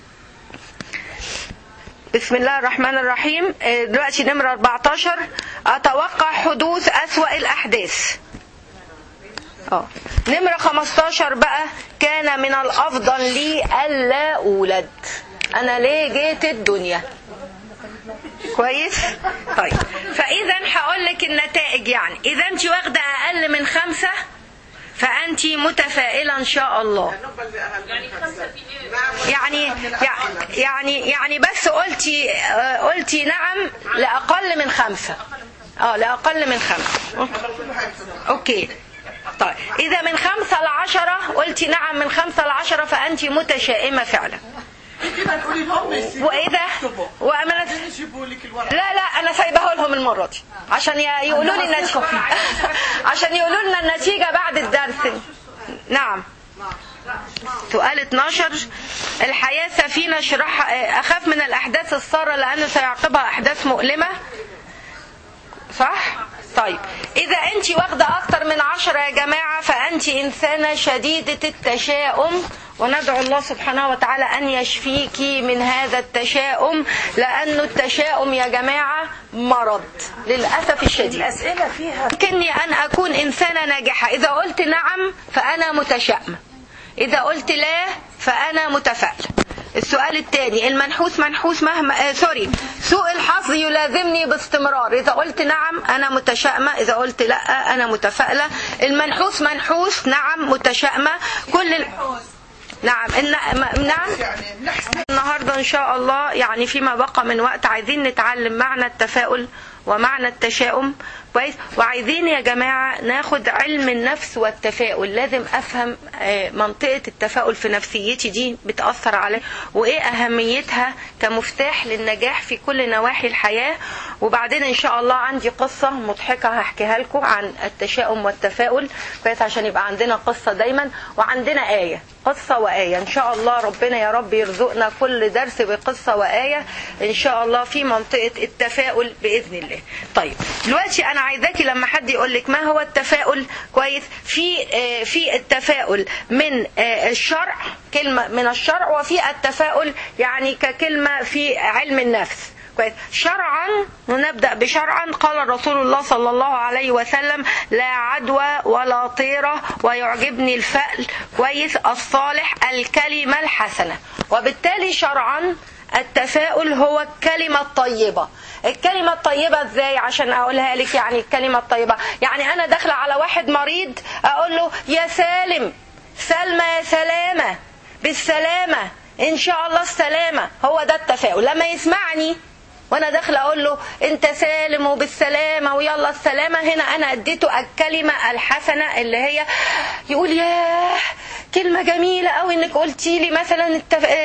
بسم الله الرحمن الرحيم. دلوقتي نمرة 14. أتوقع حدوث أسوأ الأحداث. نمرة 15 بقى، كان من الأفضل لي ألا أولد. أنا ليه جيت الدنيا؟ كويس؟ طيب، فإذا هقول لك النتائج. يعني إذا أنت واخدة أقل من 5 فأنت متفائلة إن شاء الله. يعني بس قلتي نعم لأقل من 5. لأقل من 5. أوكي. طيب، إذا من 5 ل10 قلتي نعم، من 5 ل10 فأنت متشائمة فعلا. وإذا لا أنا سايبه لهم المرة دي عشان يقولوا لي النتيجة. عشان يقولوا لنا النتيجة بعد الدرس. نعم. سؤال 12. الحياة سفينة شراعها. أخاف من الأحداث السارة لأنه سيعقبها أحداث مؤلمة. صح؟ طيب، إذا أنت واخدة أكتر من 10 يا جماعة فأنت إنسانة شديدة التشاؤم، وندعو الله سبحانه وتعالى أن يشفيكي من هذا التشاؤم، لأنه التشاؤم يا جماعة مرض للأسف الشديد. الأسئلة فيها يمكنني أن أكون إنسانة ناجحة إذا قلت نعم فأنا متشائمة، إذا قلت لا فأنا متفائلة. السؤال الثاني، المنحوس منحوس مهما سوء الحظ يلازمني باستمرار. إذا قلت نعم أنا متشائمة، إذا قلت لا أنا متفائلة. المنحوس منحوس، نعم متشائمة. نعم. النهاردة إن شاء الله يعني فيما بقى من وقت عايزين نتعلم معنى التفاؤل ومعنى التشاؤم كويس. وعايزين يا جماعة ناخد علم النفس والتفاؤل. لازم أفهم منطقة التفاؤل في نفسيتي دي بتأثر عليه، وإيه أهميتها كمفتاح للنجاح في كل نواحي الحياة. وبعدين إن شاء الله عندي قصة مضحكة هحكيها لكم عن التشاؤم والتفاؤل كويس، عشان يبقى عندنا قصة دايما وعندنا آية. قصة وآية إن شاء الله. ربنا يا رب يرزقنا كل درس بقصة وآية إن شاء الله في منطقة التفاؤل بإذن الله. طيب، دلوقتي أنا عايزاكي لما حد يقول لك ما هو التفاؤل كويس، في التفاؤل من الشرع، كلمة من الشرع، وفي التفاؤل يعني ككلمة في علم النفس كويس. شرعا، ونبدأ بشرعا. قال رسول الله صلى الله عليه وسلم: لا عدوى ولا طيرة ويعجبني الفأل كويس الصالح الكلمة الحسنة. وبالتالي شرعا التفاؤل هو الكلمة الطيبة. الكلمة الطيبة ازاي؟ عشان اقولها لك. يعني الكلمة الطيبة يعني انا داخلة على واحد مريض اقول له يا سالم، سلمى يا سلامة، بالسلامة ان شاء الله السلامة. هو ده التفاؤل. لما يسمعني وانا داخله اقول له انت سالم وبالسلامه ويلا السلامه، هنا انا اديته الكلمه الحسنه اللي هي يقول ياه كلمه جميله قوي انك قلتي لي مثلا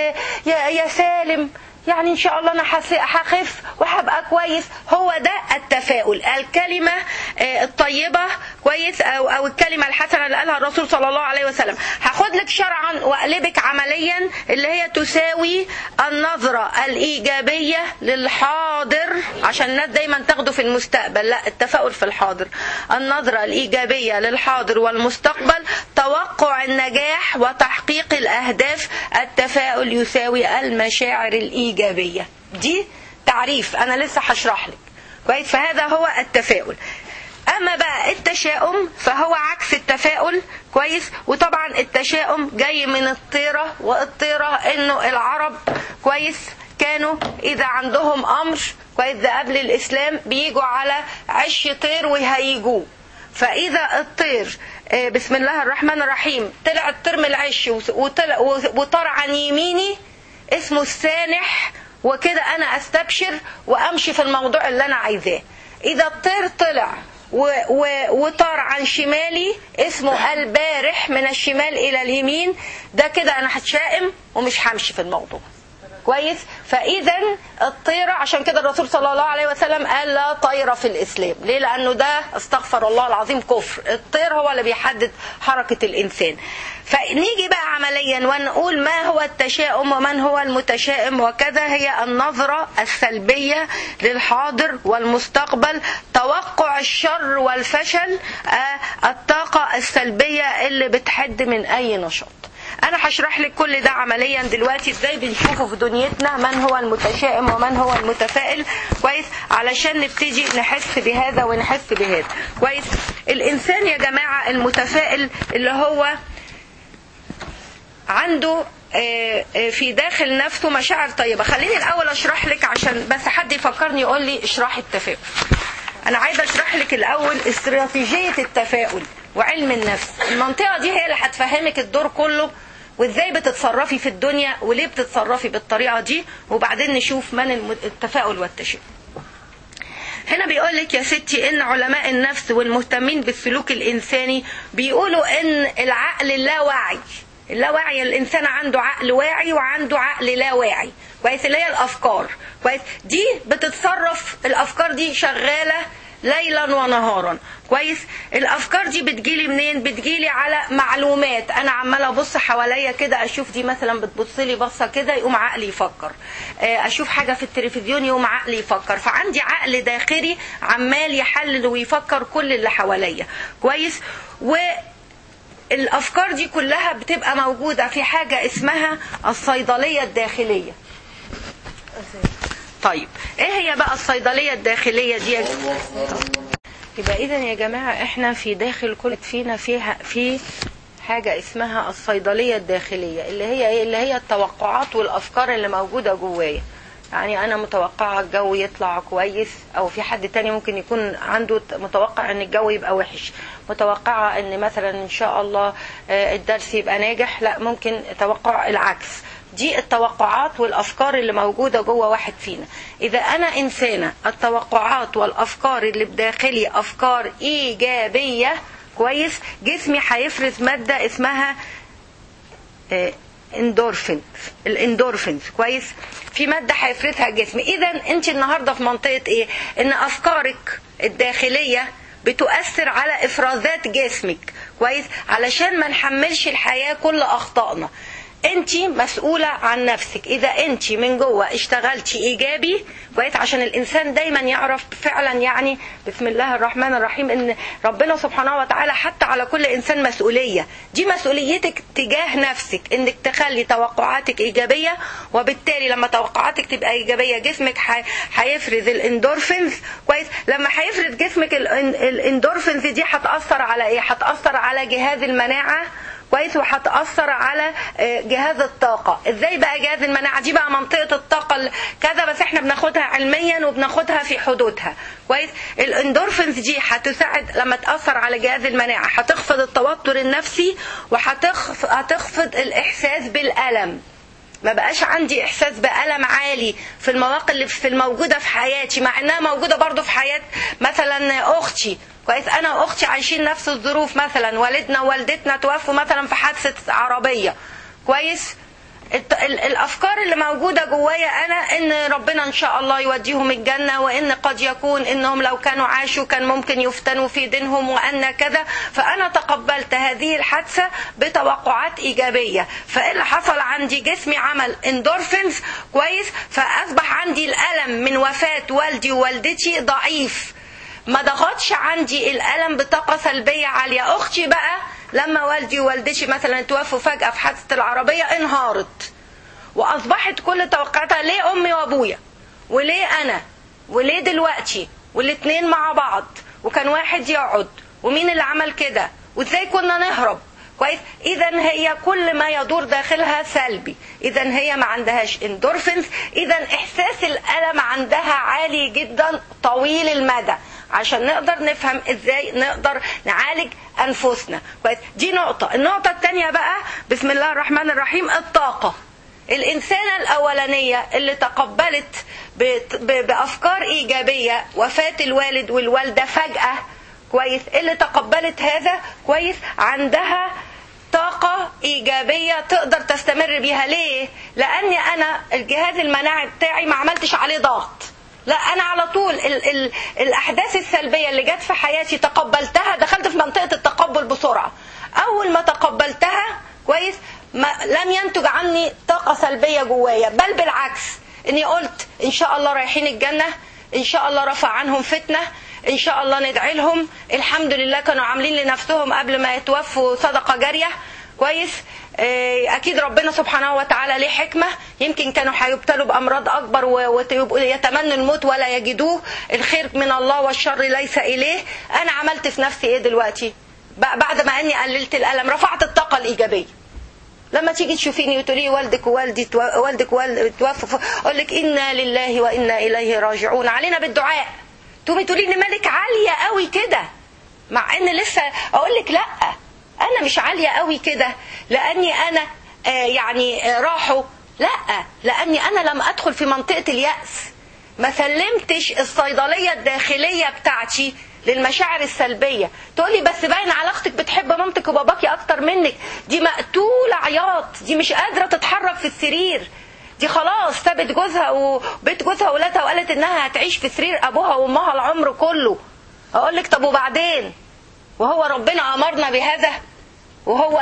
يا سالم، يعني ان شاء الله انا هخف وهبقى كويس. هو ده التفاؤل، الكلمه الطيبه كويس، او الكلمه الحسنه اللي قالها الرسول صلى الله عليه وسلم. هاخد لك شرعا واقلبك عمليا اللي هي تساوي النظره الايجابيه للحاضر، عشان الناس دايما تاخده في المستقبل. لا، التفاؤل في الحاضر. النظره الايجابيه للحاضر والمستقبل، توقع النجاح وتحقيق الاهداف. التفاؤل يساوي المشاعر الايجابيه. دي تعريف انا لسه هشرح لك كويس. فهذا هو التفاؤل. اما بقى التشاؤم فهو عكس التفاؤل كويس. وطبعا التشاؤم جاي من الطيرة، والطيرة انه العرب كويس كانوا اذا عندهم امر كويس ده قبل الاسلام بيجوا على عش طير ويهيجوه. فاذا الطير بسم الله الرحمن الرحيم طلع الطير من العش وطار عن يميني اسمه السانح، وكده انا استبشر وامشي في الموضوع اللي انا عايزاه. اذا الطير طلع وطار عن شمالي اسمه البارح، من الشمال الى اليمين، ده كده انا هتشائم ومش همشي في الموضوع كويس. فاذا الطيرة عشان كده الرسول صلى الله عليه وسلم قال لا طير في الاسلام. ليه؟ لانه ده استغفر الله العظيم كفر. الطير هو اللي بيحدد حركة الانسان. فنيجي بقى عمليا ونقول ما هو التشاؤم ومن هو المتشائم وكذا. هي النظرة السلبية للحاضر والمستقبل، توقع الشر والفشل، الطاقة السلبية اللي بتحد من اي نشاط. انا هشرح لك كل ده عمليا دلوقتي ازاي بنشوفه في دنيتنا من هو المتشائم ومن هو المتفائل كويس، علشان نبتدي نحس بهذا ونحس بهذا كويس. الانسان يا جماعة المتفائل اللي هو عنده في داخل نفسه مشاعر طيبة. خليني الاول اشرح لك عشان بس حد يفكرني يقول لي اشرحي التفاؤل. انا عايزه اشرح لك الاول استراتيجية التفاؤل وعلم النفس. المنطقة دي هي اللي هتفهمك الدور كله وازاي بتتصرفي في الدنيا وليه بتتصرفي بالطريقة دي، وبعدين نشوف من التفاؤل والتشاؤم. هنا بيقولك يا ستي ان علماء النفس والمهتمين بالسلوك الانساني بيقولوا ان العقل اللاواعي، اللاواعي الانسان عنده عقل واعي وعنده عقل لا واعي كويس، اللي هي الافكار كويس. دي بتتصرف، الافكار دي شغالة ليلا ونهارا كويس. الافكار دي بتجيلي منين؟ بتجيلي على معلومات. انا عماله ابص حواليا كده، اشوف دي مثلا بتبصلي بصه كده يقوم عقلي يفكر، اشوف حاجه في التلفزيون يقوم عقلي يفكر. فعندي عقل داخلي عمال يحلل ويفكر كل اللي حواليا كويس. والافكار دي كلها بتبقى موجوده في حاجه اسمها الصيدليه الداخليه. طيب ايه هي بقى الصيدليه الداخليه دي؟ يبقى اذا يا جماعه احنا في داخل كل فينا في حاجه اسمها الصيدليه الداخليه، اللي هي ايه؟ اللي هي التوقعات والافكار اللي موجوده جوايا. يعني انا متوقعه الجو يطلع كويس، او في حد تاني ممكن يكون عنده متوقع ان الجو يبقى وحش، متوقعه ان مثلا ان شاء الله الدرس يبقى ناجح، لا ممكن توقع العكس. دي التوقعات والافكار اللي موجوده جوه واحد فينا. اذا انا انسانه التوقعات والافكار اللي بداخلي افكار ايجابيه كويس، جسمي هيفرز ماده اسمها الاندورفينز كويس. في ماده هيفرزها الجسم. اذا انت النهارده في منطقه ايه؟ ان افكارك الداخليه بتؤثر على افرازات جسمك كويس، علشان ما نحملش الحياه كل اخطائنا. انت مسؤولة عن نفسك. اذا انت من جوه اشتغلتي ايجابي كويس، عشان الانسان دايما يعرف فعلا يعني بسم الله الرحمن الرحيم ان ربنا سبحانه وتعالى حتى على كل انسان مسؤولية. دي مسؤوليتك تجاه نفسك، انك تخلي توقعاتك ايجابية، وبالتالي لما توقعاتك تبقى ايجابية جسمك هيفرز الاندورفينز كويس. لما هيفرز جسمك الاندورفينز دي هتأثر على ايه؟ هتأثر على جهاز المناعة كويس، وهتأثر على جهاز الطاقة. ازاي بقى جهاز المناعة؟ دي بقى منطقة الطاقة كذا، بس احنا بناخدها علميا وبناخدها في حدودها كويس. الاندورفينز دي هتساعد لما تأثر على جهاز المناعة، هتخفض التوتر النفسي وهتخفض الاحساس بالألم. ما بقاش عندي احساس بألم عالي في المواقف اللي الموجودة في حياتي، مع انها موجودة برضو في حياة مثلا اختي كويس. انا واختي عايشين نفس الظروف، مثلا والدنا ووالدتنا توفوا مثلا في حادثة عربية كويس. الافكار اللي موجودة جوايا انا ان ربنا ان شاء الله يوديهم الجنة، وان قد يكون انهم لو كانوا عاشوا كان ممكن يفتنوا في دينهم وان كذا. فانا تقبلت هذه الحادثة بتوقعات ايجابية. فايه اللي حصل عندي؟ جسمي عمل اندورفينز كويس، فاصبح عندي الالم من وفاة والدي ووالدتي ضعيف، ما ضغطش عندي الألم بطاقة سلبية عالية. أختي بقى لما والدي ووالدتي مثلا توفوا فجأة في حادثة العربية انهارت، وأصبحت كل توقعاتها ليه أمي وأبويا، وليه أنا، وليه دلوقتي، والاتنين مع بعض، وكان واحد يقعد، ومين اللي عمل كده، وازاي كنا نهرب. كويس. اذا هي كل ما يدور داخلها سلبي، اذا هي ما عندهاش اندورفينز، اذا احساس الالم عندها عالي جدا طويل المدى، عشان نقدر نفهم ازاي نقدر نعالج انفسنا. كويس. دي نقطة. النقطة الثانية بقى، بسم الله الرحمن الرحيم، الطاقة. الإنسانة الأولانية اللي تقبلت بأفكار إيجابية وفاة الوالد والوالدة فجأة، كويس، اللي تقبلت هذا، كويس، عندها طاقة إيجابية تقدر تستمر بيها. ليه؟ لأني أنا الجهاز المناعي بتاعي ما عملتش عليه ضغط، لا، أنا على طول الأحداث السلبية اللي جت في حياتي تقبلتها، دخلت في منطقة التقبل بسرعة. أول ما تقبلتها، كويس، لم ينتج عني طاقة سلبية جوايا، بل بالعكس، اني قلت ان شاء الله رايحين الجنة، ان شاء الله رفع عنهم فتنة، ان شاء الله ندعي لهم، الحمد لله كانوا عاملين لنفسهم قبل ما يتوفوا صدقة جارية. كويس. اكيد ربنا سبحانه وتعالى ليه حكمة، يمكن كانوا هيبتلوا بامراض اكبر ويتمنوا الموت ولا يجدوه، الخير من الله والشر ليس اليه. انا عملت في نفسي ايه دلوقتي بعد ما اني قللت الالم؟ رفعت الطاقة الايجابية. لما تيجي تشوفيني وتقولي والدك ووالدي توفوا، اقول لك انا لله وانا اليه راجعون، علينا بالدعاء. تقومي تقولي لي مالك عاليه قوي كده، مع ان لسه اقول لك لا، انا مش عاليه قوي كده لاني انا راحوا، لا، لاني انا لم ادخل في منطقه اليأس، ما سلمتش الصيدليه الداخليه بتاعتي للمشاعر السلبية. تقولي بس باين على اختك بتحب مامتك وباباكي اكتر منك، دي مقتولة عياط، دي مش قادرة تتحرك في السرير، دي خلاص سابت جوزها وبيت جوزها وولادها وقالت انها هتعيش في سرير ابوها وامها العمر كله. اقول لك طب وبعدين؟ وهو ربنا امرنا بهذا؟ وهو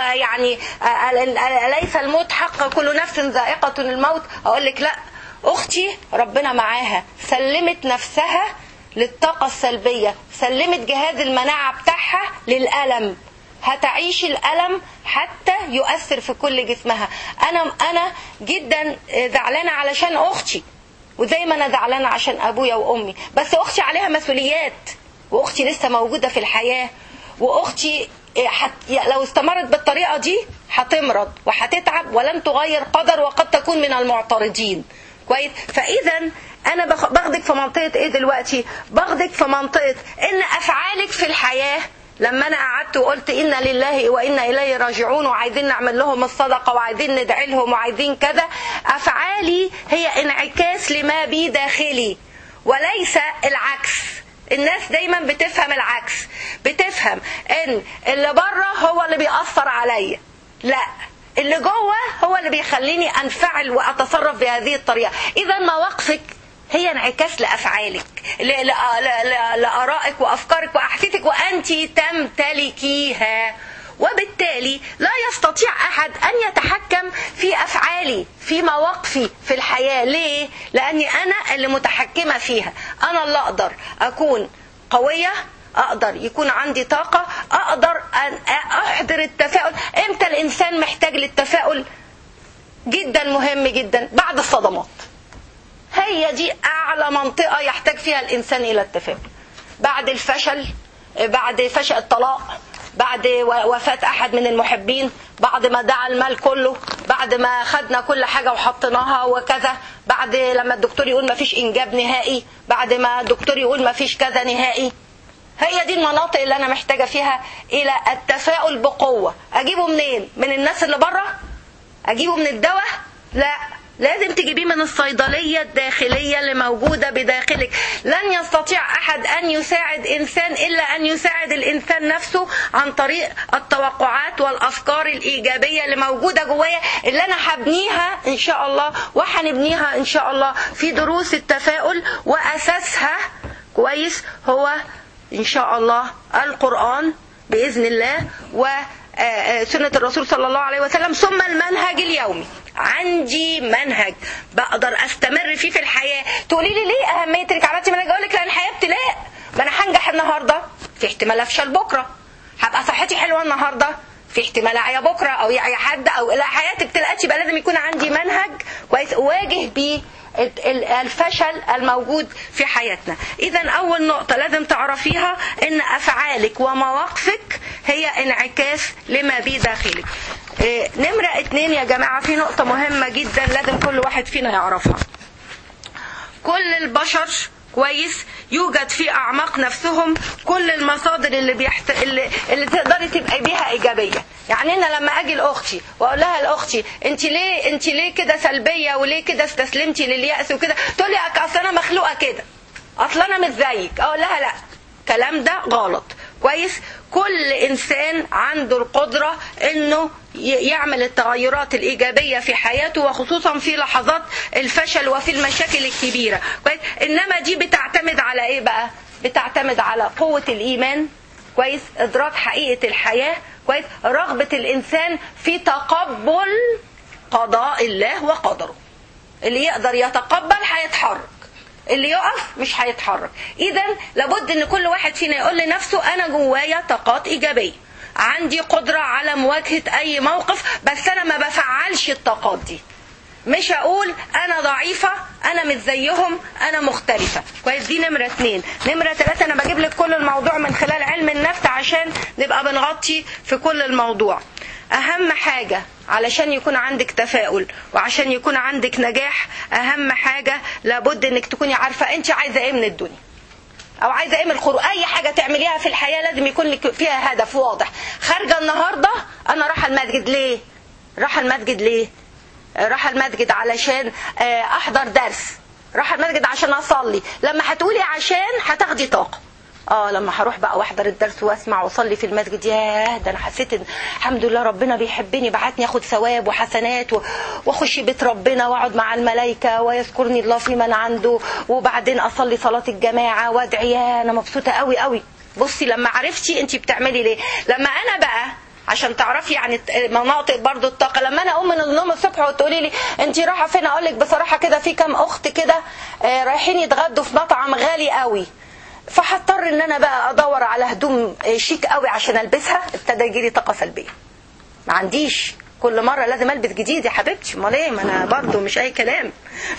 أليس الموت حق، كل نفس ذائقة الموت؟ اقول لك لا، اختي ربنا معاها، سلمت نفسها للطاقة السلبية، سلمت جهاز المناعة بتاعها للألم، هتعيش الألم حتى يؤثر في كل جسمها. أنا جدا زعلانة علشان أختي، وزي ما أنا زعلانة عشان أبويا وأمي، بس أختي عليها مسؤوليات، وأختي لسه موجودة في الحياة، وأختي لو استمرت بالطريقة دي هتمرض وهتتعب ولن تغير قدر، وقد تكون من المعترضين. كويس. فإذا أنا باخدك في منطقة إيه دلوقتي؟ باخدك في منطقة إن أفعالك في الحياة، لما أنا قعدت وقلت إنا لله وإنا إليه راجعون، وعايزين نعمل لهم الصدقة، وعايزين ندعي لهم، وعايزين كذا، أفعالي هي انعكاس لما بي داخلي وليس العكس. الناس دايما بتفهم العكس، بتفهم إن اللي بره هو اللي بيأثر عليا، لا، اللي جوه هو اللي بيخليني أنفعل وأتصرف بهذه الطريقة. إذا مواقفك هي انعكاس لأفعالك، لآرائك وأفكارك وأحاسيسك، وأنت تمتلكيها، وبالتالي لا يستطيع أحد أن يتحكم في أفعالي، في مواقفي في الحياة. ليه؟ لأني أنا اللي متحكمة فيها، أنا اللي أقدر أكون قوية، أقدر يكون عندي طاقة، أقدر أن أحضر التفاؤل. إمتى الإنسان محتاج للتفاؤل؟ جدا مهم جدا بعد الصدمات، هي دي أعلى منطقة يحتاج فيها الإنسان إلى التفاؤل. بعد الفشل، بعد فشل الطلاق، بعد وفاة أحد من المحبين، بعد ما دعا المال كله، بعد ما خدنا كل حاجة وحطيناها وكذا، بعد لما الدكتور يقول ما فيش إنجاب نهائي، بعد ما الدكتور يقول ما فيش كذا نهائي، هي دي المناطق اللي أنا محتاجة فيها إلى التفاؤل بقوة. أجيبه منين؟ من الناس اللي بره؟ أجيبه من الدواء؟ لا، لازم تجيبيه من الصيدلية الداخلية اللي موجودة بداخلك. لن يستطيع أحد أن يساعد إنسان إلا أن يساعد الإنسان نفسه عن طريق التوقعات والأفكار الإيجابية اللي موجودة جوايا، اللي أنا هبنيها إن شاء الله، وهنبنيها إن شاء الله في دروس التفاؤل، وأساسها كويس هو إن شاء الله القرآن بإذن الله، وسنة الرسول صلى الله عليه وسلم، ثم المنهج اليومي. عندي منهج بقدر استمر فيه في الحياة. تقولي لي ليه أهمية انك عملتي منهج؟ أقول لك لأن الحياة ابتلاء. ما أنا هنجح النهاردة، في احتمال أفشل بكرة. هبقى صحتي حلوة النهاردة، في احتمال أعيا بكرة، أو يعيا حد، أو لا، حياتي ابتلاءات. يبقى لازم يكون عندي منهج كويس أواجه بيه الفشل الموجود في حياتنا. إذا أول نقطة لازم تعرفيها إن أفعالك ومواقفك هي انعكاس لما بداخلك. نمرة 2 يا جماعة، في نقطة مهمة جدا لازم كل واحد فينا يعرفها. كل البشر كويس يوجد في اعماق نفسهم كل المصادر اللي تقدري تبقي بيها ايجابيه. يعني انا لما اجي لاختي واقول لها لاختي انت ليه كده سلبيه وليه كده استسلمتي لليأس وكده، تقول لي اصل انا مخلوقه كده، اصل انا مش زيك. اقول لها لا، الكلام ده غلط. كويس، كل انسان عنده القدره انه يعمل التغيرات الايجابيه في حياته، وخصوصا في لحظات الفشل وفي المشاكل الكبيره. كويس، انما دي بتعتمد على ايه بقى؟ بتعتمد على قوه الايمان، كويس، ادراك حقيقه الحياه، كويس، رغبه الانسان في تقبل قضاء الله وقدره. اللي يقدر يتقبل هيتحرك، اللي يقف مش هيتحرك. اذا لابد ان كل واحد فينا يقول لنفسه انا جوايا طاقات ايجابيه، عندي قدره على مواجهه اي موقف، بس انا ما بفعلش الطاقات دي. مش اقول انا ضعيفه، انا مش زيهم، انا مختلفه. كويس، دي نمره 2. نمره 3، انا بجيب لك كل الموضوع من خلال علم النفس عشان نبقى بنغطي في كل الموضوع. اهم حاجه علشان يكون عندك تفاؤل وعشان يكون عندك نجاح، اهم حاجه لابد انك تكوني عارفه انت عايزه ايه من الدنيا، او عايزه ايه من الخروج. اي حاجه تعمليها في الحياه لازم يكون لك فيها هدف واضح. خارجه النهارده انا رايحه المسجد ليه؟ رايحه المسجد علشان احضر درس، رايحه المسجد عشان اصلي. لما هتقولي عشان هتاخدي طاقه. لما هروح بقى واحضر الدرس واسمع واصلي في المسجد، ياه ده انا حسيت ان الحمد لله ربنا بيحبني، بعتني اخد ثواب وحسنات واخش بيت ربنا واقعد مع الملائكه ويذكرني الله في من عنده، وبعدين اصلي صلاه الجماعه وادعي، ياه انا مبسوطه قوي قوي. بصي لما عرفتي انت بتعملي ليه. لما انا بقى عشان تعرفي يعني مناطق برضو الطاقه، لما انا اقوم من النوم الصبح وتقولي لي انت رايحه فين، اقول لك بصراحه كده في كام اخت كده رايحين يتغدوا في مطعم غالي قوي، فهضطر ان انا بقى ادور على هدوم شيك قوي عشان البسها. ابتدى يجي لي طاقه سلبيه. ما عنديش كل مره لازم البس جديد يا حبيبتي، امال ايه؟ ما انا برضو مش اي كلام.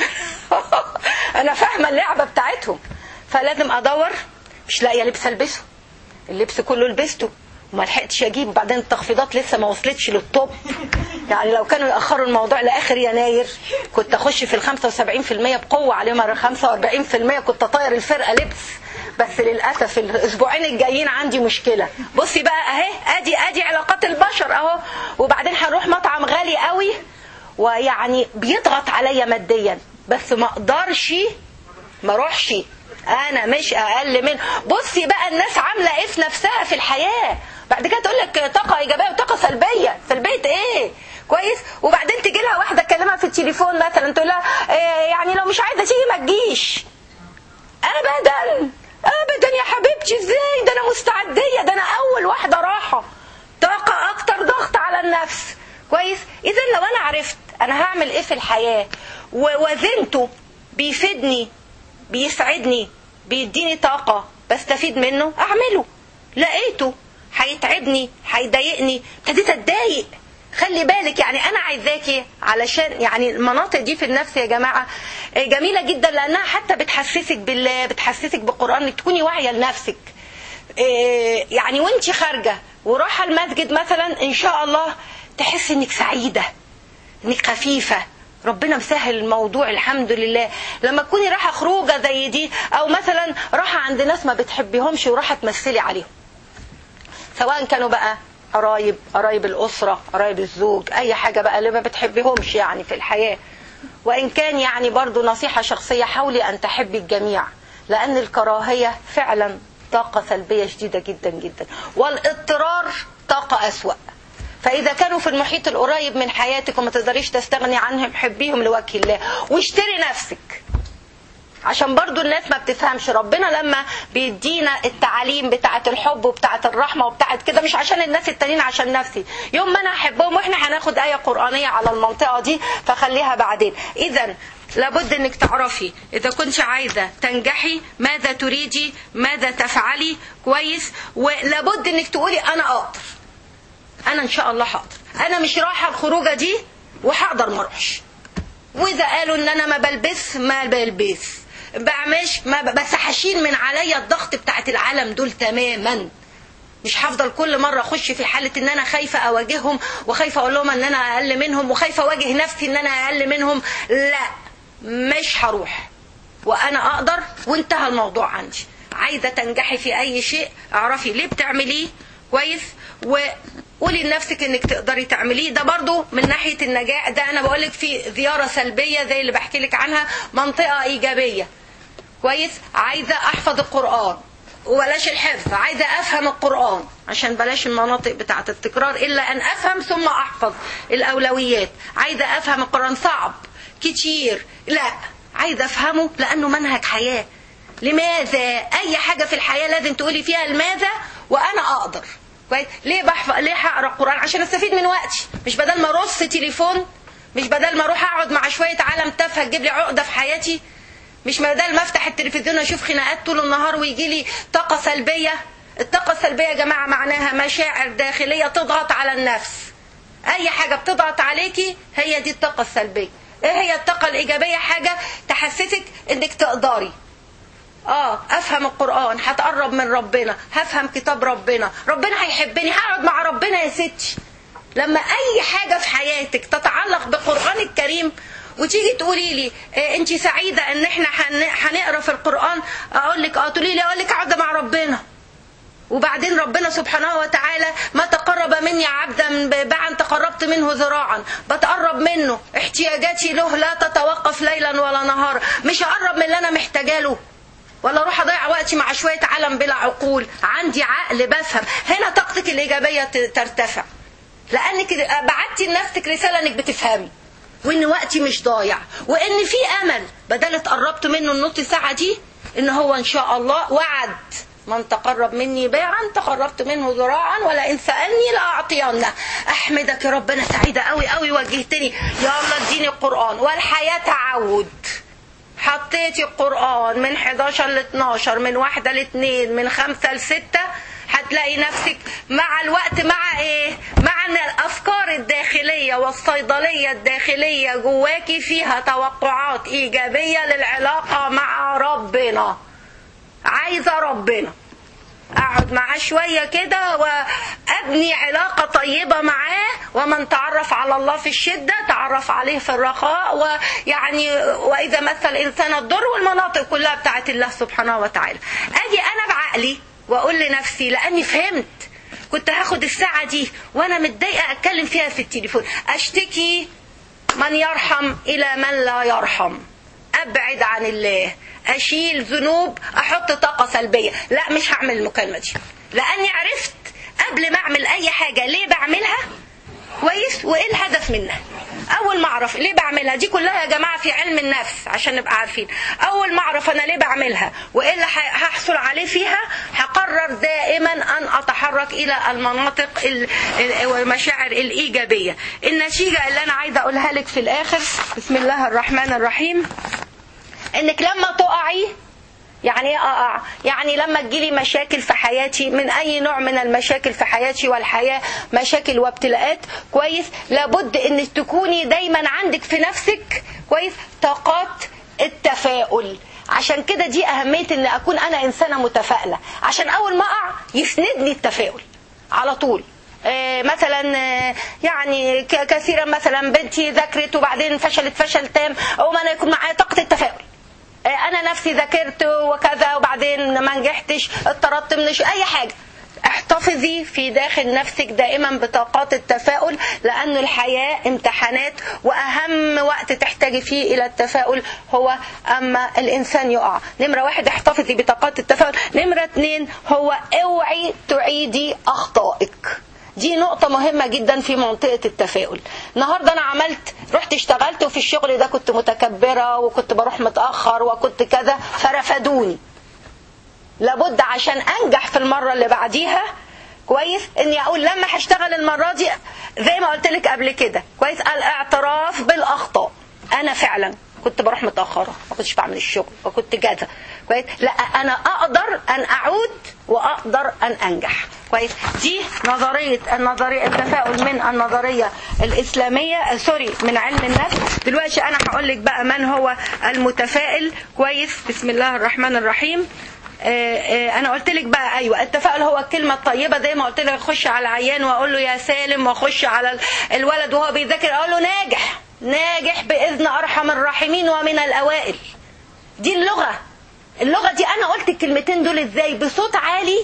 انا فاهمه اللعبه بتاعتهم. فلازم ادور، مش لاقيه لبس البسه، اللبس كله لبسته وما لحقتش اجيب، وبعدين التخفيضات لسه ما وصلتش للطب. يعني لو كانوا ياخروا الموضوع لاخر يناير كنت اخش في 75% بقوه، عليهم 45% كنت اطير الفرقه لبس. بس للاسف الاسبوعين الجايين عندي مشكله. بصي بقى اهي، ادي علاقات البشر اهو. وبعدين هنروح مطعم غالي قوي ويعني بيضغط عليا ماديا، بس ما اقدرش ما اروحش، انا مش اقل منه. بصي بقى الناس عامله ايه في نفسها في الحياه. بعد كده تقول لك طاقه ايجابيه وطاقه سلبيه في البيت ايه. كويس، وبعدين تيجي لها واحده تكلمها في التليفون مثلا تقول لها يعني لو مش عايزه تيجي ما تجيش. ابدا يا حبيبتي، ازاي؟ ده انا مستعديه، ده انا اول واحده راحه. طاقه اكتر ضغط على النفس. كويس، اذا لو انا عرفت انا هعمل ايه في الحياه ووزنته بيفيدني بيسعدني بيديني طاقه بستفيد منه، اعمله. لقيته هيتعبني هيضايقني، ابتديت اتضايق. خلي بالك، يعني انا عايزاكي علشان يعني المناطق دي في النفس يا جماعه جميله جدا، لانها حتى بتحسسك بالله، بتحسسك بالقران، انك تكوني واعيه لنفسك. يعني وانت خارجه ورايحه المسجد مثلا ان شاء الله تحسي انك سعيده، انك خفيفه، ربنا مسهل الموضوع الحمد لله. لما تكوني رايحه خروجه زي دي، او مثلا رايحه عند ناس ما بتحبيهمش ورايحه تمثلي عليهم، سواء كانوا بقى قرايب الأسرة، قرايب الزوج، أي حاجة بقى اللي ما بتحبيهمش يعني في الحياة. وإن كان يعني برضو نصيحة شخصية، حاولي أن تحبي الجميع، لأن الكراهية فعلا طاقة سلبية شديدة جدا جدا، والاضطرار طاقة أسوأ. فإذا كانوا في المحيط القريب من حياتك وما تقدريش تستغني عنهم، حبيهم لوجه الله واشتري نفسك. عشان برضو الناس ما بتفهمش، ربنا لما بيدينا التعاليم بتاعة الحب وبتاعة الرحمة وبتاعة كده مش عشان الناس التانيين، عشان نفسي. يوم ما انا احبهم، واحنا هناخد آية قرآنية على المنطقة دي فخليها بعدين. اذا لابد انك تعرفي اذا كنت عايزة تنجحي ماذا تريدي، ماذا تفعلي. كويس، ولابد انك تقولي انا اقدر، انا ان شاء الله هقدر، انا مش رايحة الخروجة دي وهقدر ما اروحش. واذا قالوا ان انا ما بلبس ما بلبس، بعملش ما بس هشيل من عليا الضغط بتاعت العالم دول تماما. مش هفضل كل مرة اخش في حالة ان انا خايفة اواجههم وخايفة اقول لهم ان انا اقل منهم وخايفة اواجه نفسي ان انا اقل منهم. لا، مش هروح وانا اقدر وانتهى الموضوع عندي. عايزة تنجحي في اي شيء اعرفي ليه بتعمليه كويس، وقولي لنفسك انك تقدري تعمليه. ده برضو من ناحية النجاح. ده انا بقولك في زيارة سلبية زي اللي بحكي لك عنها، منطقة ايجابية كويس. عايزة احفظ القرآن وبلاش الحفظ، عايزة افهم القرآن عشان بلاش المناطق بتاعة التكرار، الا ان افهم ثم احفظ. الاولويات عايزة افهم القرآن، صعب كتير، لا عايزة افهمه لانه منهج حياة. لماذا؟ اي حاجة في الحياة لازم تقولي فيها لماذا وانا اقدر كويس. ليه بحفظ؟ ليه هقرا القرآن؟ عشان استفيد من وقتي، مش بدل ما ارص تليفون، مش بدل ما اروح اقعد مع شوية عالم تافهة تجيب لي عقدة في حياتي، مش بدل ما افتح التلفزيون اشوف خناقات طول النهار ويجي لي طاقة سلبية. الطاقة السلبية يا جماعة معناها مشاعر داخلية تضغط على النفس. اي حاجة بتضغط عليكي هي دي الطاقة السلبية. ايه هي الطاقة الايجابية؟ حاجة تحسسك انك تقدري. افهم القرآن، هتقرب من ربنا، هفهم كتاب ربنا، ربنا هيحبني، هقعد مع ربنا يا ستي. لما اي حاجة في حياتك تتعلق بالقرآن الكريم وتيجي تقولي لي انت سعيدة ان احنا هنقرا في القرآن، اقول لك تقولي لي اقول لك اقعد مع ربنا. وبعدين ربنا سبحانه وتعالى ما تقرب مني عبدا بعد تقربت منه ذراعا، بتقرب منه. احتياجاتي له لا تتوقف ليلا ولا نهارا، مش هقرب من اللي انا محتاجه له ولا اروح اضيع وقتي مع شوية عالم بلا عقول. عندي عقل بفهم. هنا طاقتك الايجابية ترتفع لانك بعتي لنفسك رسالة انك بتفهمي وان وقتي مش ضايع وان في امل. بدل اتقربت منه النص ساعة دي ان هو ان شاء الله وعد من تقرب مني باعا تقربت منه ذراعا ولئن سألني لأعطينه. احمدك يا رب، انا سعيدة قوي قوي وجهتني، يلا اديني القرآن. والحياة تعود. حطيتي القرآن من 11 ل 12، من 1 ل 2، من 5 ل 6، هتلاقي نفسك مع الوقت مع ايه؟ مع ان الافكار الداخلية والصيدلية الداخلية جواكي فيها توقعات ايجابية للعلاقة مع ربنا. عايزة ربنا اقعد معاه شوية كده وابني علاقة طيبة معاه. ومن تعرف على الله في الشدة تعرف عليه في الرخاء. ويعني واذا مثل الانسان الضر، والمناطق كلها بتاعت الله سبحانه وتعالى. اجي انا بعقلي واقول لنفسي لاني فهمت كنت هاخد الساعة دي وانا متضايقة اتكلم فيها في التليفون، اشتكي من يرحم الى من لا يرحم، ابعد عن الله، اشيل ذنوب، احط طاقة سلبية. لا، مش هعمل المكالمة دي لاني عرفت قبل ما اعمل اي حاجة ليه بعملها كويس وايه الهدف منها. اول ما اعرف ليه بعملها، دي كلها يا جماعة في علم النفس عشان نبقى عارفين. اول ما اعرف انا ليه بعملها وايه اللي هحصل عليه فيها، هقرر دائما ان اتحرك الى المناطق والمشاعر الايجابية. النتيجة اللي انا عايزة اقولها لك في الاخر، بسم الله الرحمن الرحيم، انك لما تقعي، يعني ايه اقع؟ يعني لما تجيلي مشاكل في حياتي من اي نوع من المشاكل في حياتي، والحياة مشاكل وابتلاءات كويس، لابد انك تكوني دايما عندك في نفسك كويس طاقات التفاؤل. عشان كده دي اهمية ان اكون انا انسانة متفائلة، عشان اول ما اقع يسندني التفاؤل على طول. مثلا يعني كثيرا مثلا بنتي ذاكرت وبعدين فشلت فشل تام، او انا يكون معايا طاقة التفاؤل. انا نفسي ذاكرت وكذا وبعدين ما نجحتش، اتطردت من اي حاجة. احتفظي في داخل نفسك دائما بطاقات التفاؤل، لأن الحياة امتحانات، وأهم وقت تحتاجي فيه إلى التفاؤل هو أما الإنسان يقع. نمرة 1 احتفظي بطاقات التفاؤل. نمرة 2 هو اوعي تعيدي أخطائك. دي نقطة مهمة جدا في منطقة التفاؤل. النهاردة أنا رحت اشتغلت، وفي الشغل ده كنت متكبرة وكنت بروح متأخر وكنت كذا فرفدوني. لابد عشان أنجح في المرة اللي بعديها كويس اني اقول لما هشتغل المرة دي زي ما قلت لك قبل كده كويس، الاعتراف بالأخطاء. أنا فعلا كنت بروح متأخرة، ما كنتش بعمل الشغل وكنت كذا كويس، لا أنا أقدر أن أعود وأقدر أن أنجح كويس. دي نظرية التفاؤل من النظرية الإسلامية، من علم النفس. دلوقتي أنا هقول لك بقى من هو المتفائل كويس. بسم الله الرحمن الرحيم. انا قلت لك بقى ايوه التفاؤل هو الكلمه الطيبه، زي ما قلت لك اخش على العيان واقول له يا سالم، واخش على الولد وهو بيذاكر اقول له ناجح ناجح باذن ارحم الراحمين ومن الاوائل. دي اللغه دي. انا قلت الكلمتين دول ازاي؟ بصوت عالي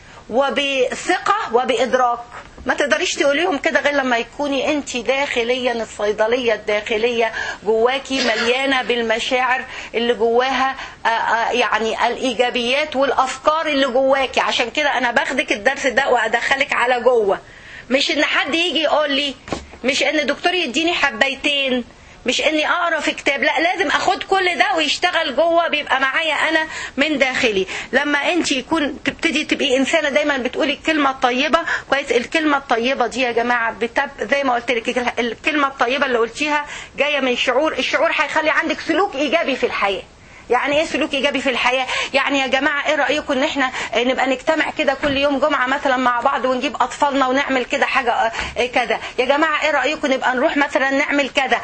وبثقه وبادراك. ما تقدريش تقوليهم كده غير لما يكوني انت داخليا الصيدليه الداخليه جواكي مليانه بالمشاعر اللي جواها يعني الايجابيات والافكار اللي جواكي. عشان كده انا باخدك الدرس ده وادخلك على جوه، مش ان حد يجي يقول لي، مش ان دكتور يديني حبايتين، مش اني اقرا في كتاب، لا لازم اخد كل ده ويشتغل جوه، بيبقى معايا انا من داخلي. لما انت يكون تبتدي تبقي انسانه دايما بتقولي الكلمه الطيبه كويس. الكلمه الطيبه دي يا جماعه زي ما قلت لك الكلمه الطيبه اللي قلتيها جايه من شعور، الشعور هيخلي عندك سلوك ايجابي في الحياه. يعني ايه سلوك ايجابي في الحياه؟ يعني يا جماعه ايه رايكم ان احنا نبقى نجتمع كده كل يوم جمعه مثلا مع بعض ونجيب اطفالنا ونعمل كده حاجه كذا؟ يا جماعه ايه رايكم نبقى نروح مثلا نعمل كذا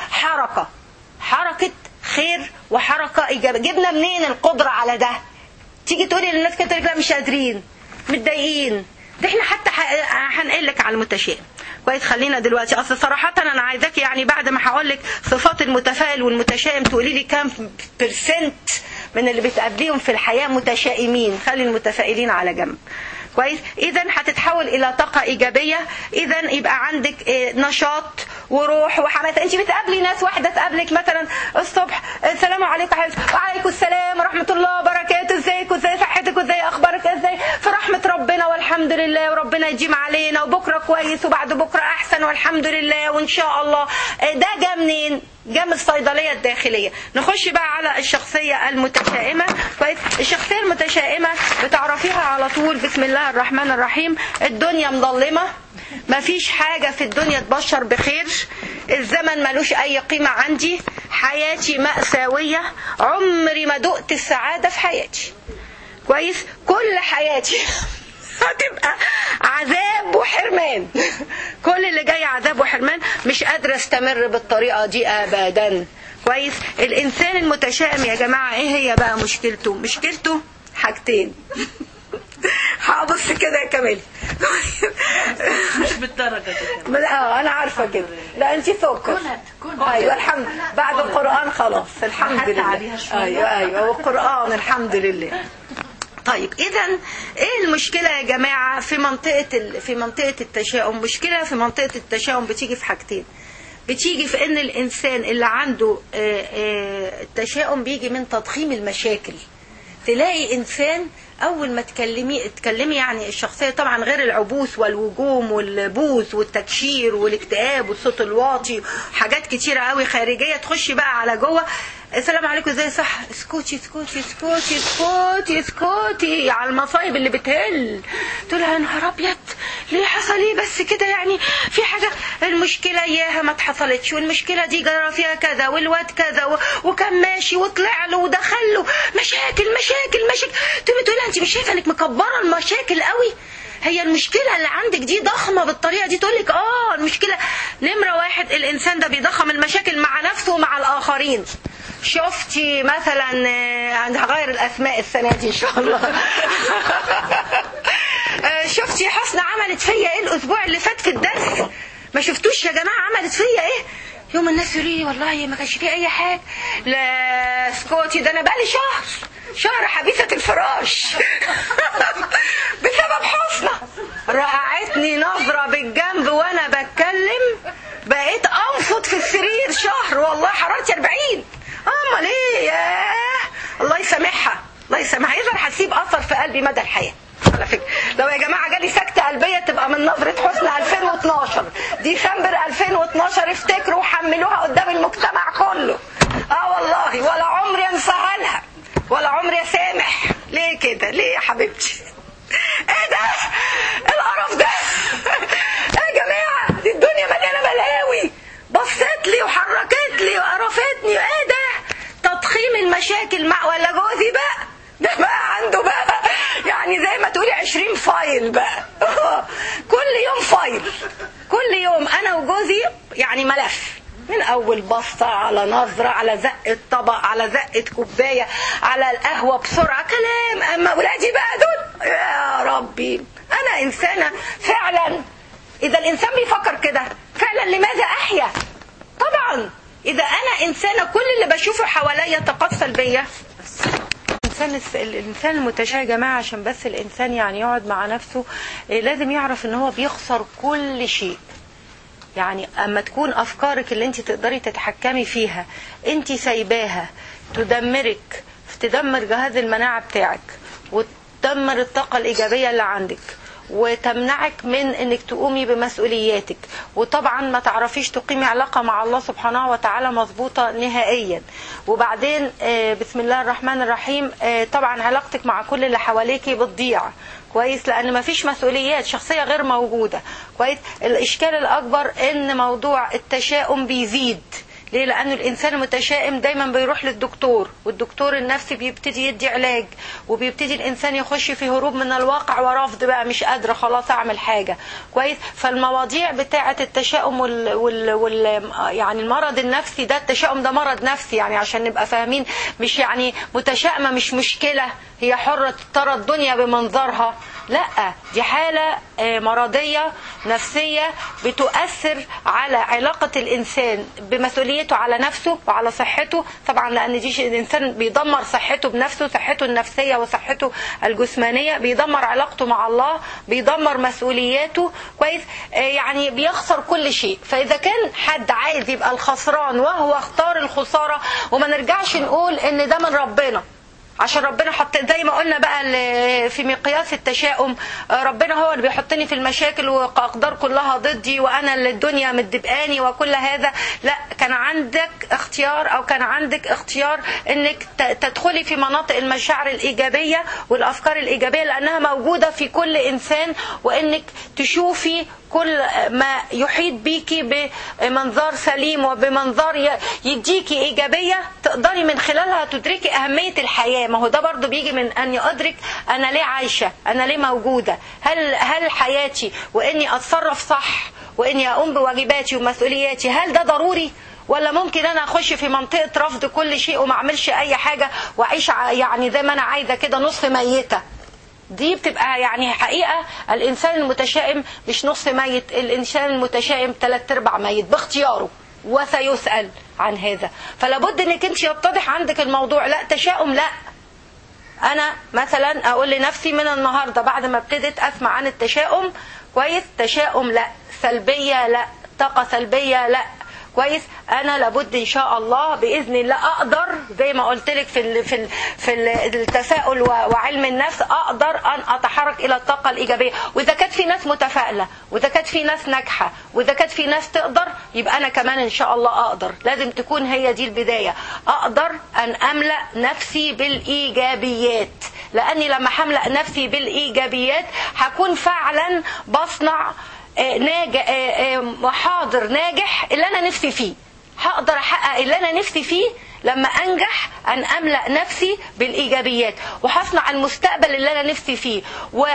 حركه خير وحركه ايجابيه؟ جبنا منين القدره على ده؟ تيجي تقولي للناس كده لا مش قادرين متضايقين، ده احنا حتى هنقول لك على المتشائم كويس. خلينا دلوقتي اصل صراحه انا عايزاك يعني بعد ما هقول لك صفات المتفائل والمتشائم تقولي لي كام برسنت من اللي بتقابليهم في الحياه متشائمين. خلي المتفائلين على جنب كويس. اذا هتتحول الى طاقه ايجابيه، اذا يبقى عندك نشاط وروح وحماس. انت بتقابلي ناس، واحده تقابلك مثلا الصبح السلام عليكم حبيبتي، وعليكم السلام ورحمه الله وبركاته، ازيك وازاي صحتك وازاي اخبارك ازاي، في رحمه ربنا والحمد لله وربنا يديم علينا وبكره كويس وبعد بكره احسن والحمد لله وان شاء الله. ده جه منين؟ جه من الصيدليه الداخليه. نخش بقى على الشخصيه المتشائمه كويس. الشخصيه المتشائمه بتعرفيها على طول بسم الله الرحمن الرحيم. الدنيا مظلمه، مفيش حاجه في الدنيا تبشر بخير، الزمن ملوش اي قيمه عندي، حياتي مأساويه، عمري ما دقت السعاده في حياتي كويس. كل حياتي هتبقى عذاب وحرمان، كل اللي جاي عذاب وحرمان، مش قادرة استمر بالطريقة دي ابدا كويس. الانسان المتشائم يا جماعة ايه هي بقى مشكلته؟ مشكلته حاجتين. هبص كده يا كمال مش بالدرجة دي. لا انا عارفة كده، لا انت سكر. ايوه الحمد لله بعد القرآن خلاص الحمد لله. ايوه والقرآن الحمد لله. طيب اذا ايه المشكله يا جماعه في منطقه التشاؤم؟ مشكله في منطقه التشاؤم بتيجي في حاجتين. بتيجي في ان الانسان اللي عنده التشاؤم بيجي من تضخيم المشاكل. تلاقي انسان اول ما تكلمي يعني الشخصيه طبعا غير العبوس والوجوم والبوز والتكشير والاكتئاب والصوت الواطي حاجات كتيره قوي خارجيه، تخشي بقى على جوه السلام عليكم ازاي صح، اسكتي اسكتي اسكتي اسكتي اسكتي على المصايب اللي بتهل. تقول يا نهار ابيض ليه حصل ايه بس كده، يعني في حاجه، المشكله اياها ما اتحصلتش، والمشكله دي جرى فيها كذا والواد كذا وكان ماشي وطلع له ودخل له مشاكل مشاكل مشاكل. تقول انت مش شايفه انك مكبره المشاكل قوي؟ هي المشكلة اللي عندك دي ضخمة بالطريقة دي؟ تقولك المشكلة نمرة واحد الإنسان ده بيضخم المشاكل مع نفسه ومع الآخرين. شفتي مثلا هغير الأسماء السنة دي إن شاء الله. شفتي حسنة عملت فيا إيه الأسبوع اللي فات في الدرس؟ ما شفتوش يا جماعة عملت فيا إيه؟ يوم الناس يقولوا لي والله ما كانش فيه أي حاجة. لا اسكتي، ده أنا بقالي شهر حبيسة الفراش بسبب حسنة. رقعتني نظرة بالجنب وانا بتكلم، بقيت انفض في السرير شهر والله حرارتي 40. امال ايه؟ ياه الله يسامحها الله يسامحها. اذا هتسيب اثر في قلبي مدى الحياة. على فكرة لو يا جماعة جالي سكتة قلبية تبقى من نظرة حسنة 2012 ديسمبر 2012، افتكروا وحملوها قدام المجتمع كله. والله ولا عمري انساها لها ولا عمري اسامح. ليه كده؟ ليه يا حبيبتي؟ ايه ده؟ القرف ده؟ يا جماعه دي الدنيا مليانه بلاوي، بصت لي وحركت لي وقرفتني. ايه ده؟ تضخيم المشاكل مع ولا جوزي بقى ده بقى عنده بقى يعني زي ما تقولي 20 فايل بقى. كل يوم فايل، كل يوم انا وجوزي يعني ملف من اول بصة على نظرة على زقة طبق على زقة كوباية على القهوة بسرعة كلام. اما ولادي بقى دول يا ربي، انا انسانة فعلا. اذا الانسان بيفكر كده فعلا لماذا احيا؟ طبعا اذا انا انسانة كل اللي بشوفه حواليا طاقات سلبية. الانسان المتشائم يا جماعة، عشان بس الانسان يعني يقعد مع نفسه لازم يعرف ان هو بيخسر كل شيء. يعني اما تكون افكارك اللي انت تقدري تتحكمي فيها انت سايباها تدمرك، تدمر جهاز المناعة بتاعك وتدمر الطاقة الايجابية اللي عندك وتمنعك من انك تقومي بمسؤولياتك، وطبعا ما تعرفيش تقيمي علاقة مع الله سبحانه وتعالى مظبوطة نهائيا. وبعدين بسم الله الرحمن الرحيم طبعا علاقتك مع كل اللي حواليكي بتضيع كويس، لان ما فيش مسؤوليات، شخصية غير موجودة كويس. الاشكال الاكبر ان موضوع التشاؤم بيزيد. ليه؟ لأنه الإنسان المتشائم دايما بيروح للدكتور، والدكتور النفسي بيبتدي يدي علاج، وبيبتدي الإنسان يخش في هروب من الواقع ورفض، بقى مش قادرة خلاص أعمل حاجة كويس. فالمواضيع بتاعة التشاؤم يعني المرض النفسي ده، التشاؤم ده مرض نفسي يعني عشان نبقى فاهمين، مش يعني متشائمة مش مشكلة هي حرة ترى الدنيا بمنظرها، لا دي حالة مرضية نفسية بتؤثر على علاقة الإنسان بمسؤوليته على نفسه وعلى صحته. طبعا لأن دي الإنسان بيدمر صحته بنفسه، صحته النفسية وصحته الجسمانية، بيدمر علاقته مع الله، بيدمر مسؤولياته كويس، يعني بيخسر كل شيء. فإذا كان حد عايز يبقى الخسران وهو اختار الخسارة، وما نرجعش نقول إن ده من ربنا، عشان ربنا حط زي ما قلنا بقى في مقياس التشاؤم، ربنا هو اللي بيحطني في المشاكل واقدار كلها ضدي وانا اللي الدنيا مدبقاني وكل هذا. لا، كان عندك اختيار، او كان عندك اختيار انك تدخلي في مناطق المشاعر الايجابية والافكار الايجابية، لانها موجودة في كل انسان، وانك تشوفي كل ما يحيط بيكي بمنظار سليم وبمنظار يديكي إيجابية تقدري من خلالها تدركي أهمية الحياة. ما هو ده برضو بيجي من أن يدرك أنا ليه عايشة، أنا ليه موجودة، هل حياتي وإني أتصرف صح وإني أقوم بواجباتي ومسؤولياتي هل ده ضروري، ولا ممكن أنا أخش في منطقة رفض كل شيء وما أعملش أي حاجة وأعيش يعني زي ما أنا عايزة كده نصف ميتة. دي بتبقى يعني حقيقة الإنسان المتشائم مش نص ميت، الإنسان المتشائم 3/4 ميت باختياره، وسيسأل عن هذا. فلابد انك انت يتضح عندك الموضوع، لا تشاؤم لا. انا مثلا اقول لنفسي من النهاردة بعد ما ابتدت اسمع عن التشاؤم كويس، تشاؤم لا، سلبية لا، طاقة سلبية لا كويس، انا لابد ان شاء الله باذن الله اقدر زي ما قلت لك في التفاؤل وعلم النفس، اقدر ان اتحرك الى الطاقه الايجابيه. واذا كانت في ناس متفائله، واذا كانت في ناس ناجحه، واذا كانت في ناس تقدر، يبقى انا كمان ان شاء الله اقدر. لازم تكون هي دي البدايه، اقدر ان املا نفسي بالايجابيات، لاني لما هملا نفسي بالايجابيات هكون فعلا بصنع محاضر ناجح اللي انا نفسي فيه، هقدر احقق اللي انا نفسي فيه لما انجح ان املا نفسي بالايجابيات، وهصنع المستقبل اللي انا نفسي فيه،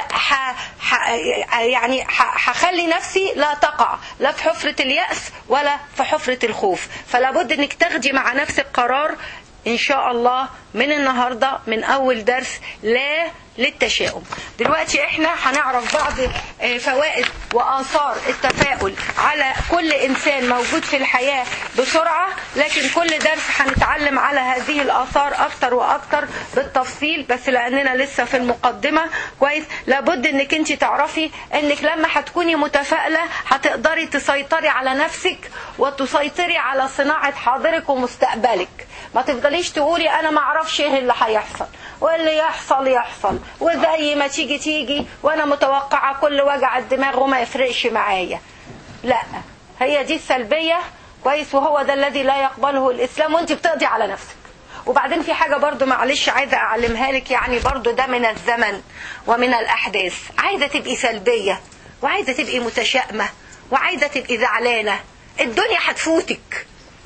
يعني هخلي نفسي لا تقع لا في حفرة اليأس ولا في حفرة الخوف. فلا بد انك تاخدي مع نفسك قرار ان شاء الله من النهاردة، من اول درس لا للتشاؤم. دلوقتي احنا هنعرف بعض فوائد وآثار التفاؤل على كل انسان موجود في الحياة بسرعة، لكن كل درس هنتعلم على هذه الآثار اكتر واكتر بالتفصيل، بس لاننا لسه في المقدمة كويس. لابد انك انت تعرفي انك لما هتكوني متفائلة هتقدري تسيطري على نفسك وتسيطري على صناعة حاضرك ومستقبلك. ما تفضليش تقولي انا ما اعرفش ايه اللي هيحصل، واللي يحصل يحصل، وزي ما تيجي تيجي، وانا متوقعة كل وجع الدماغ وما يفرقش معايا. لا، هي دي السلبية كويس، وهو ده الذي لا يقبله الاسلام، وانت بتقضي على نفسك. وبعدين في حاجة برضو معلش عايزة اعلمها لك، يعني برضو ده من الزمن ومن الاحداث. عايزة تبقي سلبية وعايزة تبقي متشائمة وعايزة تبقي زعلانة، الدنيا هتفوتك،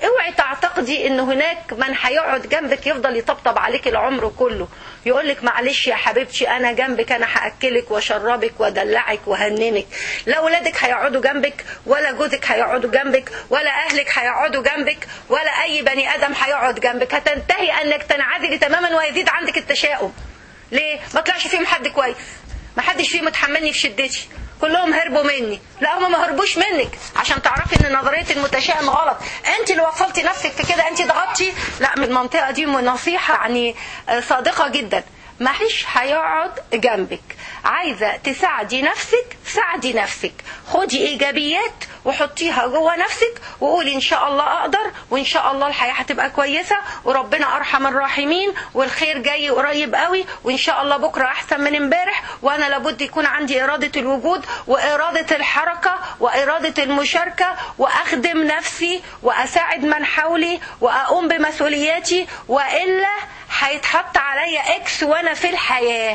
اوعي تعتقدي ان هناك من هيقعد جنبك يفضل يطبطب عليك العمر كله، يقولك معلش يا حبيبتي انا جنبك، انا هاكلك واشربك وادلعك وهننك. لا اولادك هيقعدوا جنبك، ولا جوزك هيقعدوا جنبك، ولا اهلك هيقعدوا جنبك، ولا اي بني ادم هيقعد جنبك. هتنتهي انك تنعزلي تماما ويزيد عندك التشاؤم. ليه؟ ما طلعش فيهم حد كويس، ما حدش فيهم اتحملني في شدتي، كلهم هربوا مني. لا هم ما هربوش منك، عشان تعرفي ان نظريه المتشائم غلط. انت اللي وصلتي نفسك في كده، انت ضغطتي. لا، من المنطقه دي نصيحه يعني صادقه جدا، ما حدش هيقعد جنبك. عايزه تساعدي نفسك، ساعدي نفسك، خدي ايجابيات وحطيها جوه نفسك وقولي ان شاء الله اقدر، وان شاء الله الحياه هتبقى كويسه، وربنا ارحم الراحمين، والخير جاي قريب قوي، وان شاء الله بكره احسن من امبارح، وانا لابد يكون عندي اراده الوجود واراده الحركه واراده المشاركه، واخدم نفسي واساعد من حولي واقوم بمسؤولياتي، والا هيتحط عليا اكس وانا في الحياه.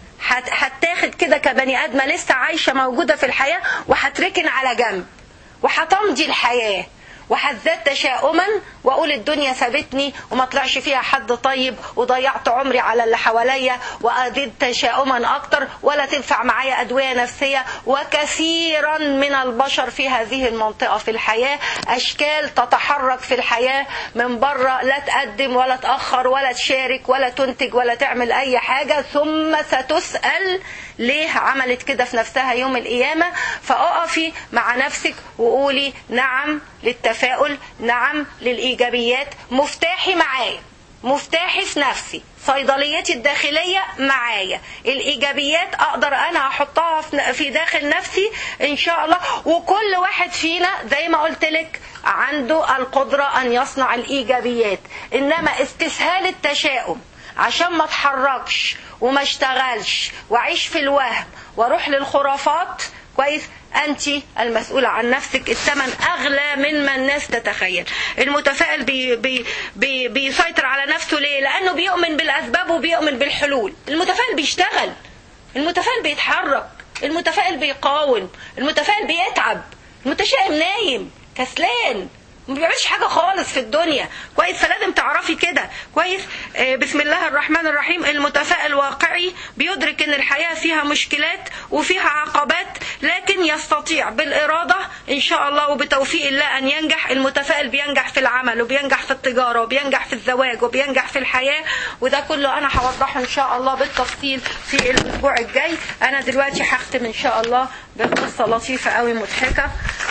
هتاخد كده كبني ادمه لسه عايشه موجوده في الحياه، وهتركن على جنب، وهتمضي الحياه، وهزداد تشاؤما واقول الدنيا سابتني وما طلعش فيها حد طيب، وضيعت عمري على اللي حواليا، وازيد تشاؤما اكتر، ولا تنفع معايا ادويه نفسيه. وكثيرا من البشر في هذه المنطقه في الحياه، اشكال تتحرك في الحياه من بره، لا تقدم ولا تاخر ولا تشارك ولا تنتج ولا تعمل اي حاجه، ثم ستسال ليه عملت كده في نفسها يوم القيامه. فاقفي مع نفسك وقولي نعم للتفاؤل، نعم للإيجابيات. مفتاحي معايا، مفتاحي في نفسي، صيدليتي الداخلية معايا، الإيجابيات أقدر أنا أحطها في داخل نفسي إن شاء الله. وكل واحد فينا زي ما قلت لك عنده القدرة أن يصنع الإيجابيات، إنما استسهال التشاؤم عشان ما اتحركش وما اشتغلش وعيش في الوهم واروح للخرافات، كويس، أنت المسؤولة عن نفسك. الثمن أغلى مما الناس تتخيل. المتفائل بيسيطر على نفسه ليه؟ لأنه بيؤمن بالأسباب وبيؤمن بالحلول. المتفائل بيشتغل، المتفائل بيتحرك، المتفائل بيقاوم، المتفائل بيتعب. المتشائم نايم كسلان، ما بيعملش حاجة خالص في الدنيا، كويس. فلازم تعرفي كده، كويس. بسم الله الرحمن الرحيم. المتفائل واقعي، بيدرك ان الحياة فيها مشكلات وفيها عقبات، لكن يستطيع بالإرادة ان شاء الله وبتوفيق الله ان ينجح. المتفائل بينجح في العمل، وبينجح في التجارة، وبينجح في الزواج، وبينجح في الحياة. وده كله انا هوضحه ان شاء الله بالتفصيل في الاسبوع الجاي. انا دلوقتي هختم ان شاء الله بقصة لطيفة قوي مضحكة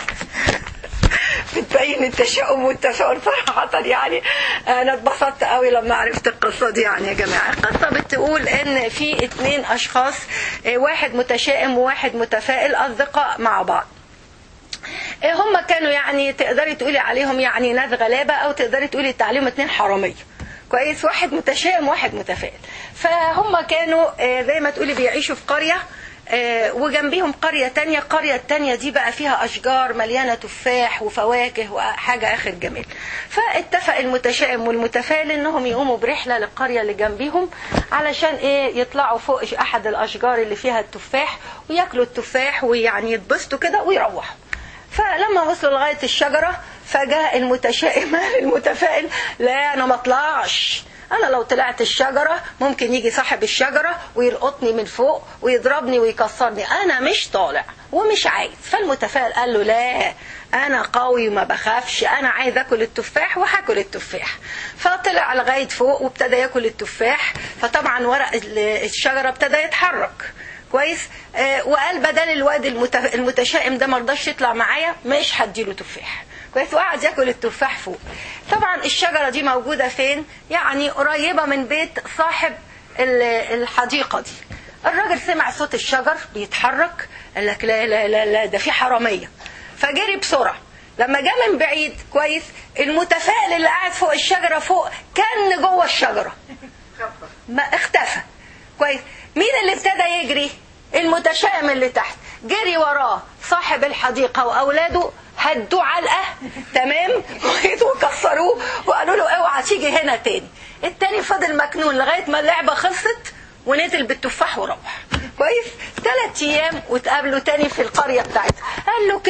بتبين التشاؤم والتفاؤل صراحة. يعني أنا اتبسطت قوي لما عرفت القصة دي. يعني يا جماعة القصة بتقول إن في 2 أشخاص، واحد متشائم وواحد متفائل، أصدقاء مع بعض. هم كانوا يعني تقدري تقولي عليهم يعني ناس غلابة، أو تقدري تقولي عليهم 2 حرامية، كويس. واحد متشائم وواحد متفائل. فهم كانوا زي ما تقولي بيعيشوا في قرية، وجنبيهم قرية تانية. القرية التانية دي بقى فيها أشجار مليانة تفاح وفواكه وحاجة آخر جميل. فاتفق المتشائم والمتفائل إنهم يقوموا برحلة للقرية اللي جنبيهم، علشان يطلعوا فوق أحد الأشجار اللي فيها التفاح ويأكلوا التفاح ويعني يتبسطوا كده ويروحوا. فلما وصلوا لغاية الشجرة، فجاء المتشائم المتفائل: لا أنا ما اطلعش، أنا لو طلعت الشجرة ممكن يجي صاحب الشجرة ويلقطني من فوق ويضربني ويكسرني، أنا مش طالع ومش عايز. فالمتفائل قال له: لا أنا قوي وما بخافش، أنا عايز أكل التفاح وهاكل التفاح. فطلع لغاية فوق وابتدى يأكل التفاح. فطبعا ورق الشجرة ابتدى يتحرك، كويس. وقال بدل الواد المتشائم ده مرضاش يطلع معايا، مش هديله تفاح، كويس. وقعد ياكل التفاح فوق. طبعا الشجرة دي موجودة فين؟ يعني قريبة من بيت صاحب الحديقة دي. الراجل سمع صوت الشجر بيتحرك، قال لك لا لا لا لا ده في حرامية. فجري بسرعة. لما جاء من بعيد، كويس، المتفائل اللي قاعد فوق الشجرة فوق كان جوه الشجرة، ما اختفى، كويس. مين اللي ابتدى يجري؟ المتشائم اللي تحت. جري وراه صاحب الحديقة وأولاده، هدوا علقة، تمام، وكسروه وقالوا له اوعى تيجي هنا تاني. التاني فضل مكنون لغاية ما اللعبة خلصت ونزل بالتفاح وروح، كويس. 3 أيام وتقابلوا تاني في القرية بتاعتها. قال له كده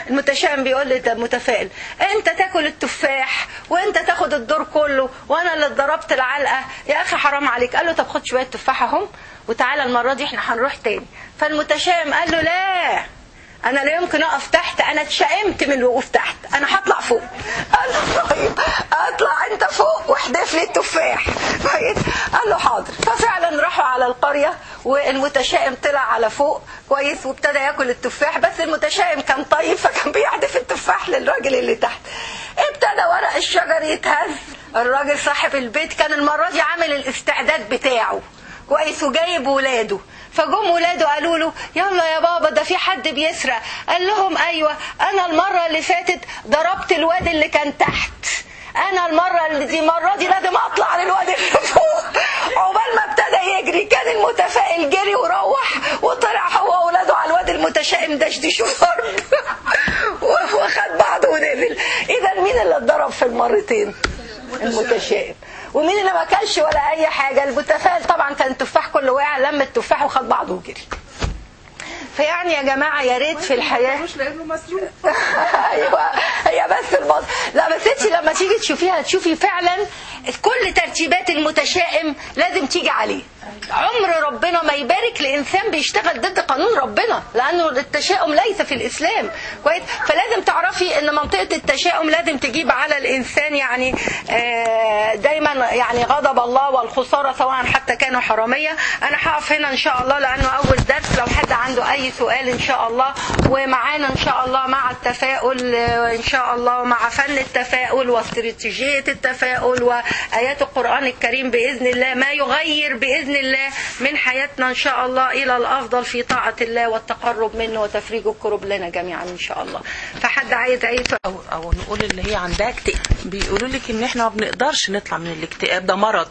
المتشائم بيقول للمتفائل انت تاكل التفاح وانت تاخد الدور كله وانا اللي اتضربت العلقه، يا اخي حرام عليك. قال له طب خد شويه تفاح اهم وتعالى المره دي احنا هنروح تاني. فالمتشائم قال له لا، انا لا يمكن اقف تحت، انا اتشائمت من الوقوف تحت، انا هطلع فوق. قال له طيب اطلع انت فوق واحدف لي التفاح. قال له حاضر. ففعلا راحوا على القريه والمتشائم طلع على فوق كويس وابتدى ياكل التفاح، بس المتشائم كان طيب فكان بيحدف التفاح للراجل اللي تحت. ابتدى ورق الشجر يتهز. الراجل صاحب البيت كان المره دي عامل الاستعداد بتاعه كويس وجايب ولاده. فجم ولاده قالوا له يلا يا بابا ده في حد بيسرق. قال لهم ايوه، انا المره اللي فاتت ضربت الواد اللي كان تحت، انا المره دي لازم اطلع للواد اللي فوق. عقبال ما ابتدى يجري كان المتفائل جري وروح وطلع هو وولاده على الواد المتشائم دشدشوا الارض واخد بعضه ونزل. اذا مين اللي اتضرب في المرتين؟ المتشائم. ومين اللي ما كلش ولا اي حاجه؟ المتفائل طبعا كان التفاح كله وقع، لم التفاح وخد بعضه وجري. فيعني يا جماعه يا ريت في الحياه مش لانه مسروق. ايوه هي بس الموضوع. لا بس انت لما تيجي تشوفيها تشوفي فعلا كل ترتيبات المتشائم لازم تيجي عليه. عمر ربنا ما يبارك لإنسان بيشتغل ضد قانون ربنا، لأنه التشاؤم ليس في الإسلام كويس. فلازم تعرفي أن منطقة التشاؤم لازم تجيب على الإنسان يعني دايما يعني غضب الله والخسارة سواء حتى كانوا حرامية. أنا هقف هنا إن شاء الله لأنه أول درس، لو حد عنده أي سؤال إن شاء الله. ومعانا إن شاء الله مع التفاؤل إن شاء الله، مع فن التفاؤل واستراتيجية التفاؤل وآيات القرآن الكريم بإذن الله، ما يغير بإذن الله من حياتنا إن شاء الله إلى الأفضل في طاعة الله والتقرب منه وتفريج الكرب لنا جميعا إن شاء الله. فحد عايز أو نقول اللي هي عندها اكتئاب، بيقولوا لك إن إحنا ما بنقدرش نطلع من الاكتئاب، ده مرض.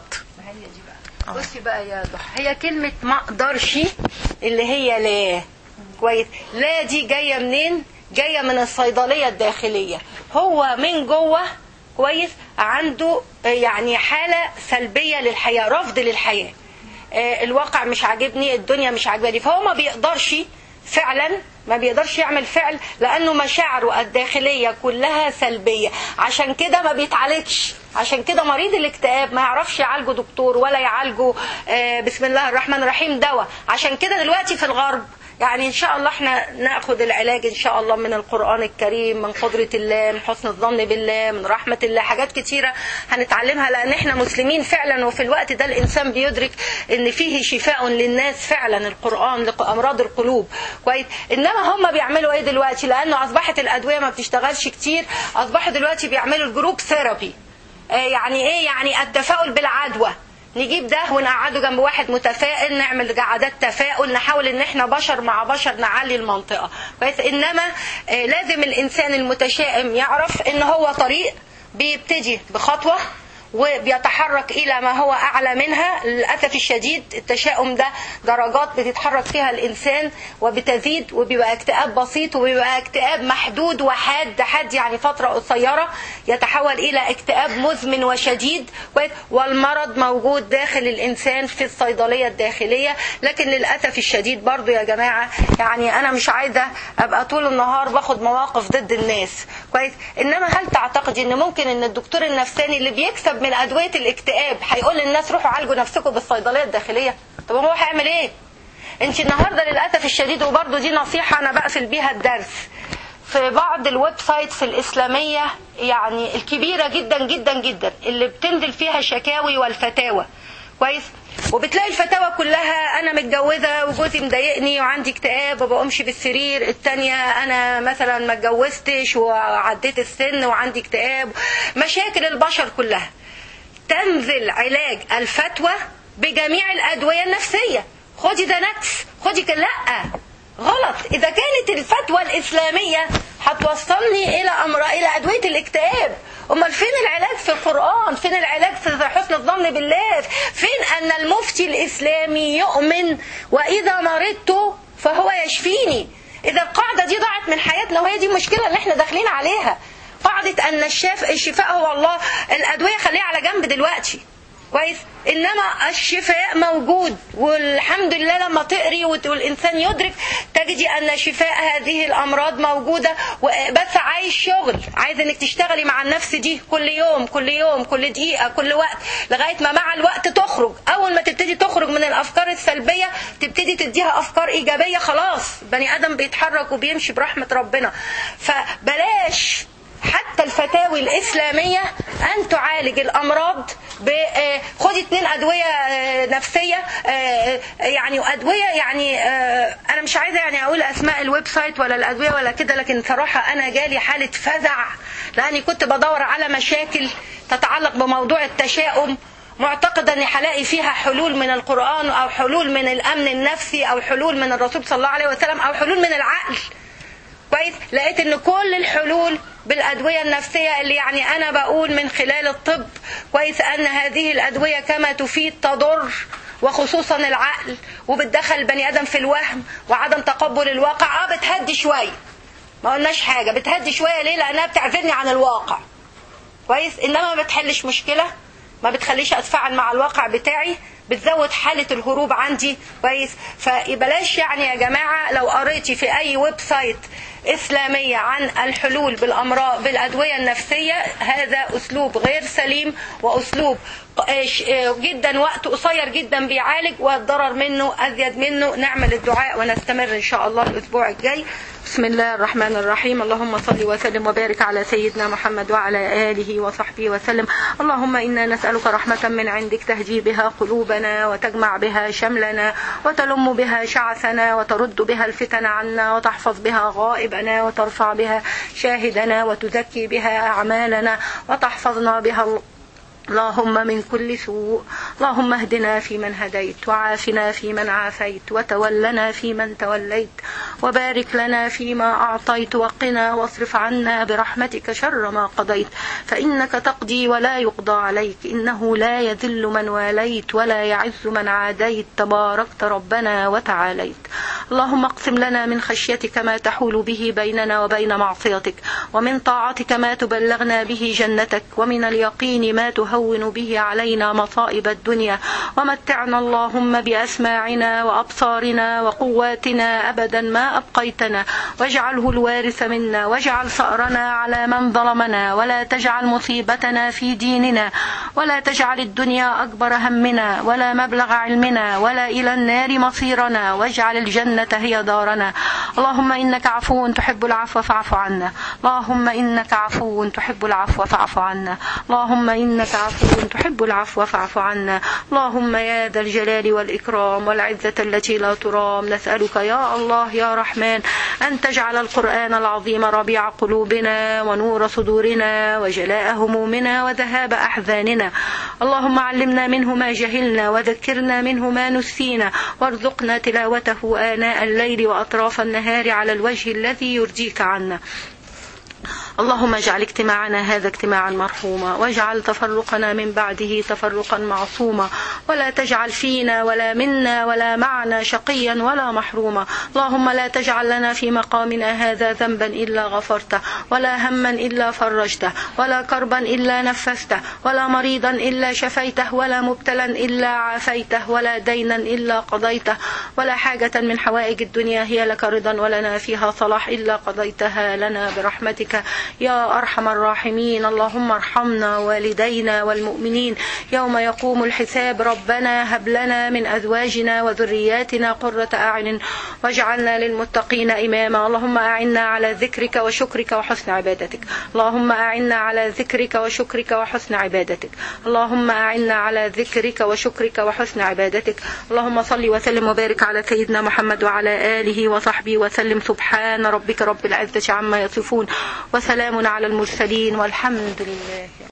بصي بقى يا ضحى، هي كلمة ما اقدرش اللي هي لا كويس، لا دي جاية منين؟ جاية من الصيدلية الداخلية. هو من جوه كويس عنده يعني حالة سلبية للحياة، رفض للحياة، الواقع مش عاجبني، الدنيا مش عاجباني، فهو ما بيقدرش فعلا، ما بيقدرش يعمل فعل لأنه مشاعره الداخلية كلها سلبية. عشان كده ما بيتعالجش، عشان كده مريض الاكتئاب ما يعرفش يعالجه دكتور ولا يعالجه بسم الله الرحمن الرحيم دواء. عشان كده دلوقتي في الغرب يعني إن شاء الله احنا ناخد العلاج إن شاء الله من القرآن الكريم، من قدرة الله، من حسن الظن بالله، من رحمة الله، حاجات كتيرة هنتعلمها لأن احنا مسلمين فعلا. وفي الوقت ده الإنسان بيدرك إن فيه شفاء للناس فعلا، القرآن لأمراض القلوب كويس. إنما هم بيعملوا إيه دلوقتي؟ لأنه أصبحت الأدوية ما بتشتغلش كتير، أصبحوا دلوقتي بيعملوا الجروب ثيرابي. يعني إيه؟ يعني التفاؤل بالعدوى، نجيب ده ونقعده جنب واحد متفائل، نعمل قعدات تفاؤل، نحاول ان احنا بشر مع بشر نعلي المنطقة كويس. انما لازم الانسان المتشائم يعرف ان هو طريق بيبتدي بخطوة وبيتحرك إلى ما هو أعلى منها. للأسف الشديد التشاؤم ده درجات بتتحرك فيها الإنسان وبتزيد، وبيبقى اكتئاب بسيط وبيبقى اكتئاب محدود وحاد، حاد يعني فترة قصيرة، يتحول إلى اكتئاب مزمن وشديد. والمرض موجود داخل الإنسان في الصيدلية الداخلية. لكن للأسف الشديد برضو يا جماعة يعني أنا مش عايزة أبقى طول النهار باخد مواقف ضد الناس كويس. إنما هل تعتقدي إن ممكن إن الدكتور النفساني اللي بيكسب من أدوية الاكتئاب هيقول للناس روحوا عالجوا نفسكم بالصيدلية الداخلية؟ طب هو هيعمل ايه؟ انت النهاردة للأسف الشديد، وبرضو دي نصيحة أنا بقفل بيها الدرس، في بعض الويب سايتس الإسلامية يعني الكبيرة جدا جدا جدا اللي بتنزل فيها شكاوي والفتاوى كويس، وبتلاقي الفتاوى كلها أنا متجوزة وجوزي مضايقني وعندي اكتئاب وبقومش بالسرير، التانية أنا مثلا ما اتجوزتش وعديت السن وعندي اكتئاب، مشاكل البشر كلها. تنزل علاج الفتوى بجميع الأدوية النفسية، خدي ده نكس، خدي لا غلط. إذا كانت الفتوى الإسلامية هتوصلني إلى أدوية الاكتئاب، أمال فين العلاج في القرآن؟ فين العلاج في حسن الظن بالله؟ فين أن المفتي الإسلامي يؤمن وإذا مرضت فهو يشفيني؟ إذا القاعدة دي ضاعت من حياتنا، وهي دي المشكلة اللي احنا داخلين عليها، قاعدة أن الشفاء هو الله. الأدوية خليها على جنب دلوقتي، كويس. انما الشفاء موجود، والحمد لله لما تقري والانسان يدرك تجدي ان شفاء هذه الامراض موجوده. بس عايز شغل، عايز انك تشتغلي مع النفس دي كل يوم كل يوم كل دقيقه كل وقت، لغايه ما مع الوقت تخرج. اول ما تبتدي تخرج من الافكار السلبيه تبتدي تديها افكار ايجابيه، خلاص بني ادم بيتحرك وبيمشي برحمه ربنا. فبلاش حتى الفتاوي الإسلامية أن تعالج الأمراض خدي 2 أدوية نفسية، يعني أدوية، يعني أنا مش عايزة يعني أقول أسماء الويب سايت ولا الأدوية ولا كده، لكن صراحة أنا جالي حالة فزع لأني كنت بدور على مشاكل تتعلق بموضوع التشاؤم، معتقدة أني هلاقي فيها حلول من القرآن أو حلول من الأمن النفسي أو حلول من الرسول صلى الله عليه وسلم أو حلول من العقل. كويس. لقيت ان كل الحلول بالادويه النفسيه، اللي يعني انا بقول من خلال الطب كويس ان هذه الادويه كما تفيد تضر، وخصوصا العقل، وبتدخل البني ادم في الوهم وعدم تقبل الواقع. بتهدي شويه، ما قلناش حاجه، بتهدي شويه. ليه؟ لانها بتعزلني عن الواقع. كويس. انما ما بتحلش مشكله، ما بتخليش اتفاعل مع الواقع بتاعي، بتزود حالة الهروب عندي. كويس. فبلاش يعني يا جماعة لو قريتي في اي ويب سايت إسلامية عن الحلول بالأمراض بالأدوية النفسية، هذا أسلوب غير سليم، وأسلوب جدا وقت قصير جدا بيعالج، والضرر منه أزيد منه. نعمل الدعاء ونستمر إن شاء الله الأسبوع الجاي. بسم الله الرحمن الرحيم. اللهم صل وسلم وبارك على سيدنا محمد وعلى آله وصحبه وسلم. اللهم إنا نسألك رحمة من عندك تهدي بها قلوبنا وتجمع بها شملنا وتلم بها شعثنا وترد بها الفتن عنا وتحفظ بها غائبنا وترفع بها شاهدنا وتزكي بها أعمالنا وتحفظنا بها اللهم من كل سوء. اللهم اهدنا فيمن هديت، وعافنا فيمن عافيت، وتولنا فيمن توليت، وبارك لنا فيما أعطيت، وقنا واصرف عنا برحمتك شر ما قضيت، فإنك تقضي ولا يقضى عليك، إنه لا يذل من واليت ولا يعز من عاديت، تباركت ربنا وتعاليت. اللهم اقسم لنا من خشيتك ما تحول به بيننا وبين معصيتك، ومن طاعتك ما تبلغنا به جنتك، ومن اليقين ما تهون به علينا مصائب الدنيا، ومتعنا اللهم بأسماعنا وأبصارنا وقواتنا أبدا ما أبقيتنا، واجعله الوارث منا، واجعل ثأرنا على من ظلمنا، ولا تجعل مصيبتنا في ديننا، ولا تجعل الدنيا أكبر همنا ولا مبلغ علمنا ولا إلى النار مصيرنا، واجعل الجنة هي دارنا. اللهم إنك عفو تحب العفو فاعف عنا. اللهم إنك عفو تحب العفو فاعف عنا. اللهم إنك عفو تحب العفو فاعف عنا. اللهم يا ذا الجلال والإكرام والعزة التي لا ترام، نسألك يا الله يا رحمن أن تجعل القرآن العظيم ربيع قلوبنا ونور صدورنا وجلاء همومنا وذهاب أحزاننا. اللهم علمنا منه ما جهلنا، وذكرنا منه ما نسينا، وارزقنا تلاوته آناء الليل وأطراف النهار على الوجه الذي يرضيك عنا. اللهم اجعل اجتماعنا هذا اجتماعا مرحوما، واجعل تفرقنا من بعده تفرقا معصوما، ولا تجعل فينا ولا منا ولا معنا شقيا ولا محروما. اللهم لا تجعل لنا في مقامنا هذا ذنبا إلا غفرته، ولا هما إلا فرجته، ولا كربا إلا نفسته، ولا مريضا إلا شفيته، ولا مبتلا إلا عافيته، ولا دينا إلا قضيته، ولا حاجة من حوائج الدنيا هي لك رضا ولنا فيها صلاح إلا قضيتها لنا برحمتك يا أرحم الراحمين. اللهم ارحمنا والدينا والمؤمنين يوم يقوم الحساب. ربنا هب لنا من أزواجنا وذرياتنا قرة أعين واجعلنا للمتقين إماما. اللهم أعنا على ذكرك وشكرك وحسن عبادتك. اللهم أعنا على ذكرك وشكرك وحسن عبادتك. اللهم أعنا على ذكرك وشكرك وحسن عبادتك. اللهم صل وسلم وبارك على سيدنا محمد وعلى آله وصحبه وسلم. سبحان ربك رب العزة عما يصفون، وسلام على المرسلين، والحمد لله.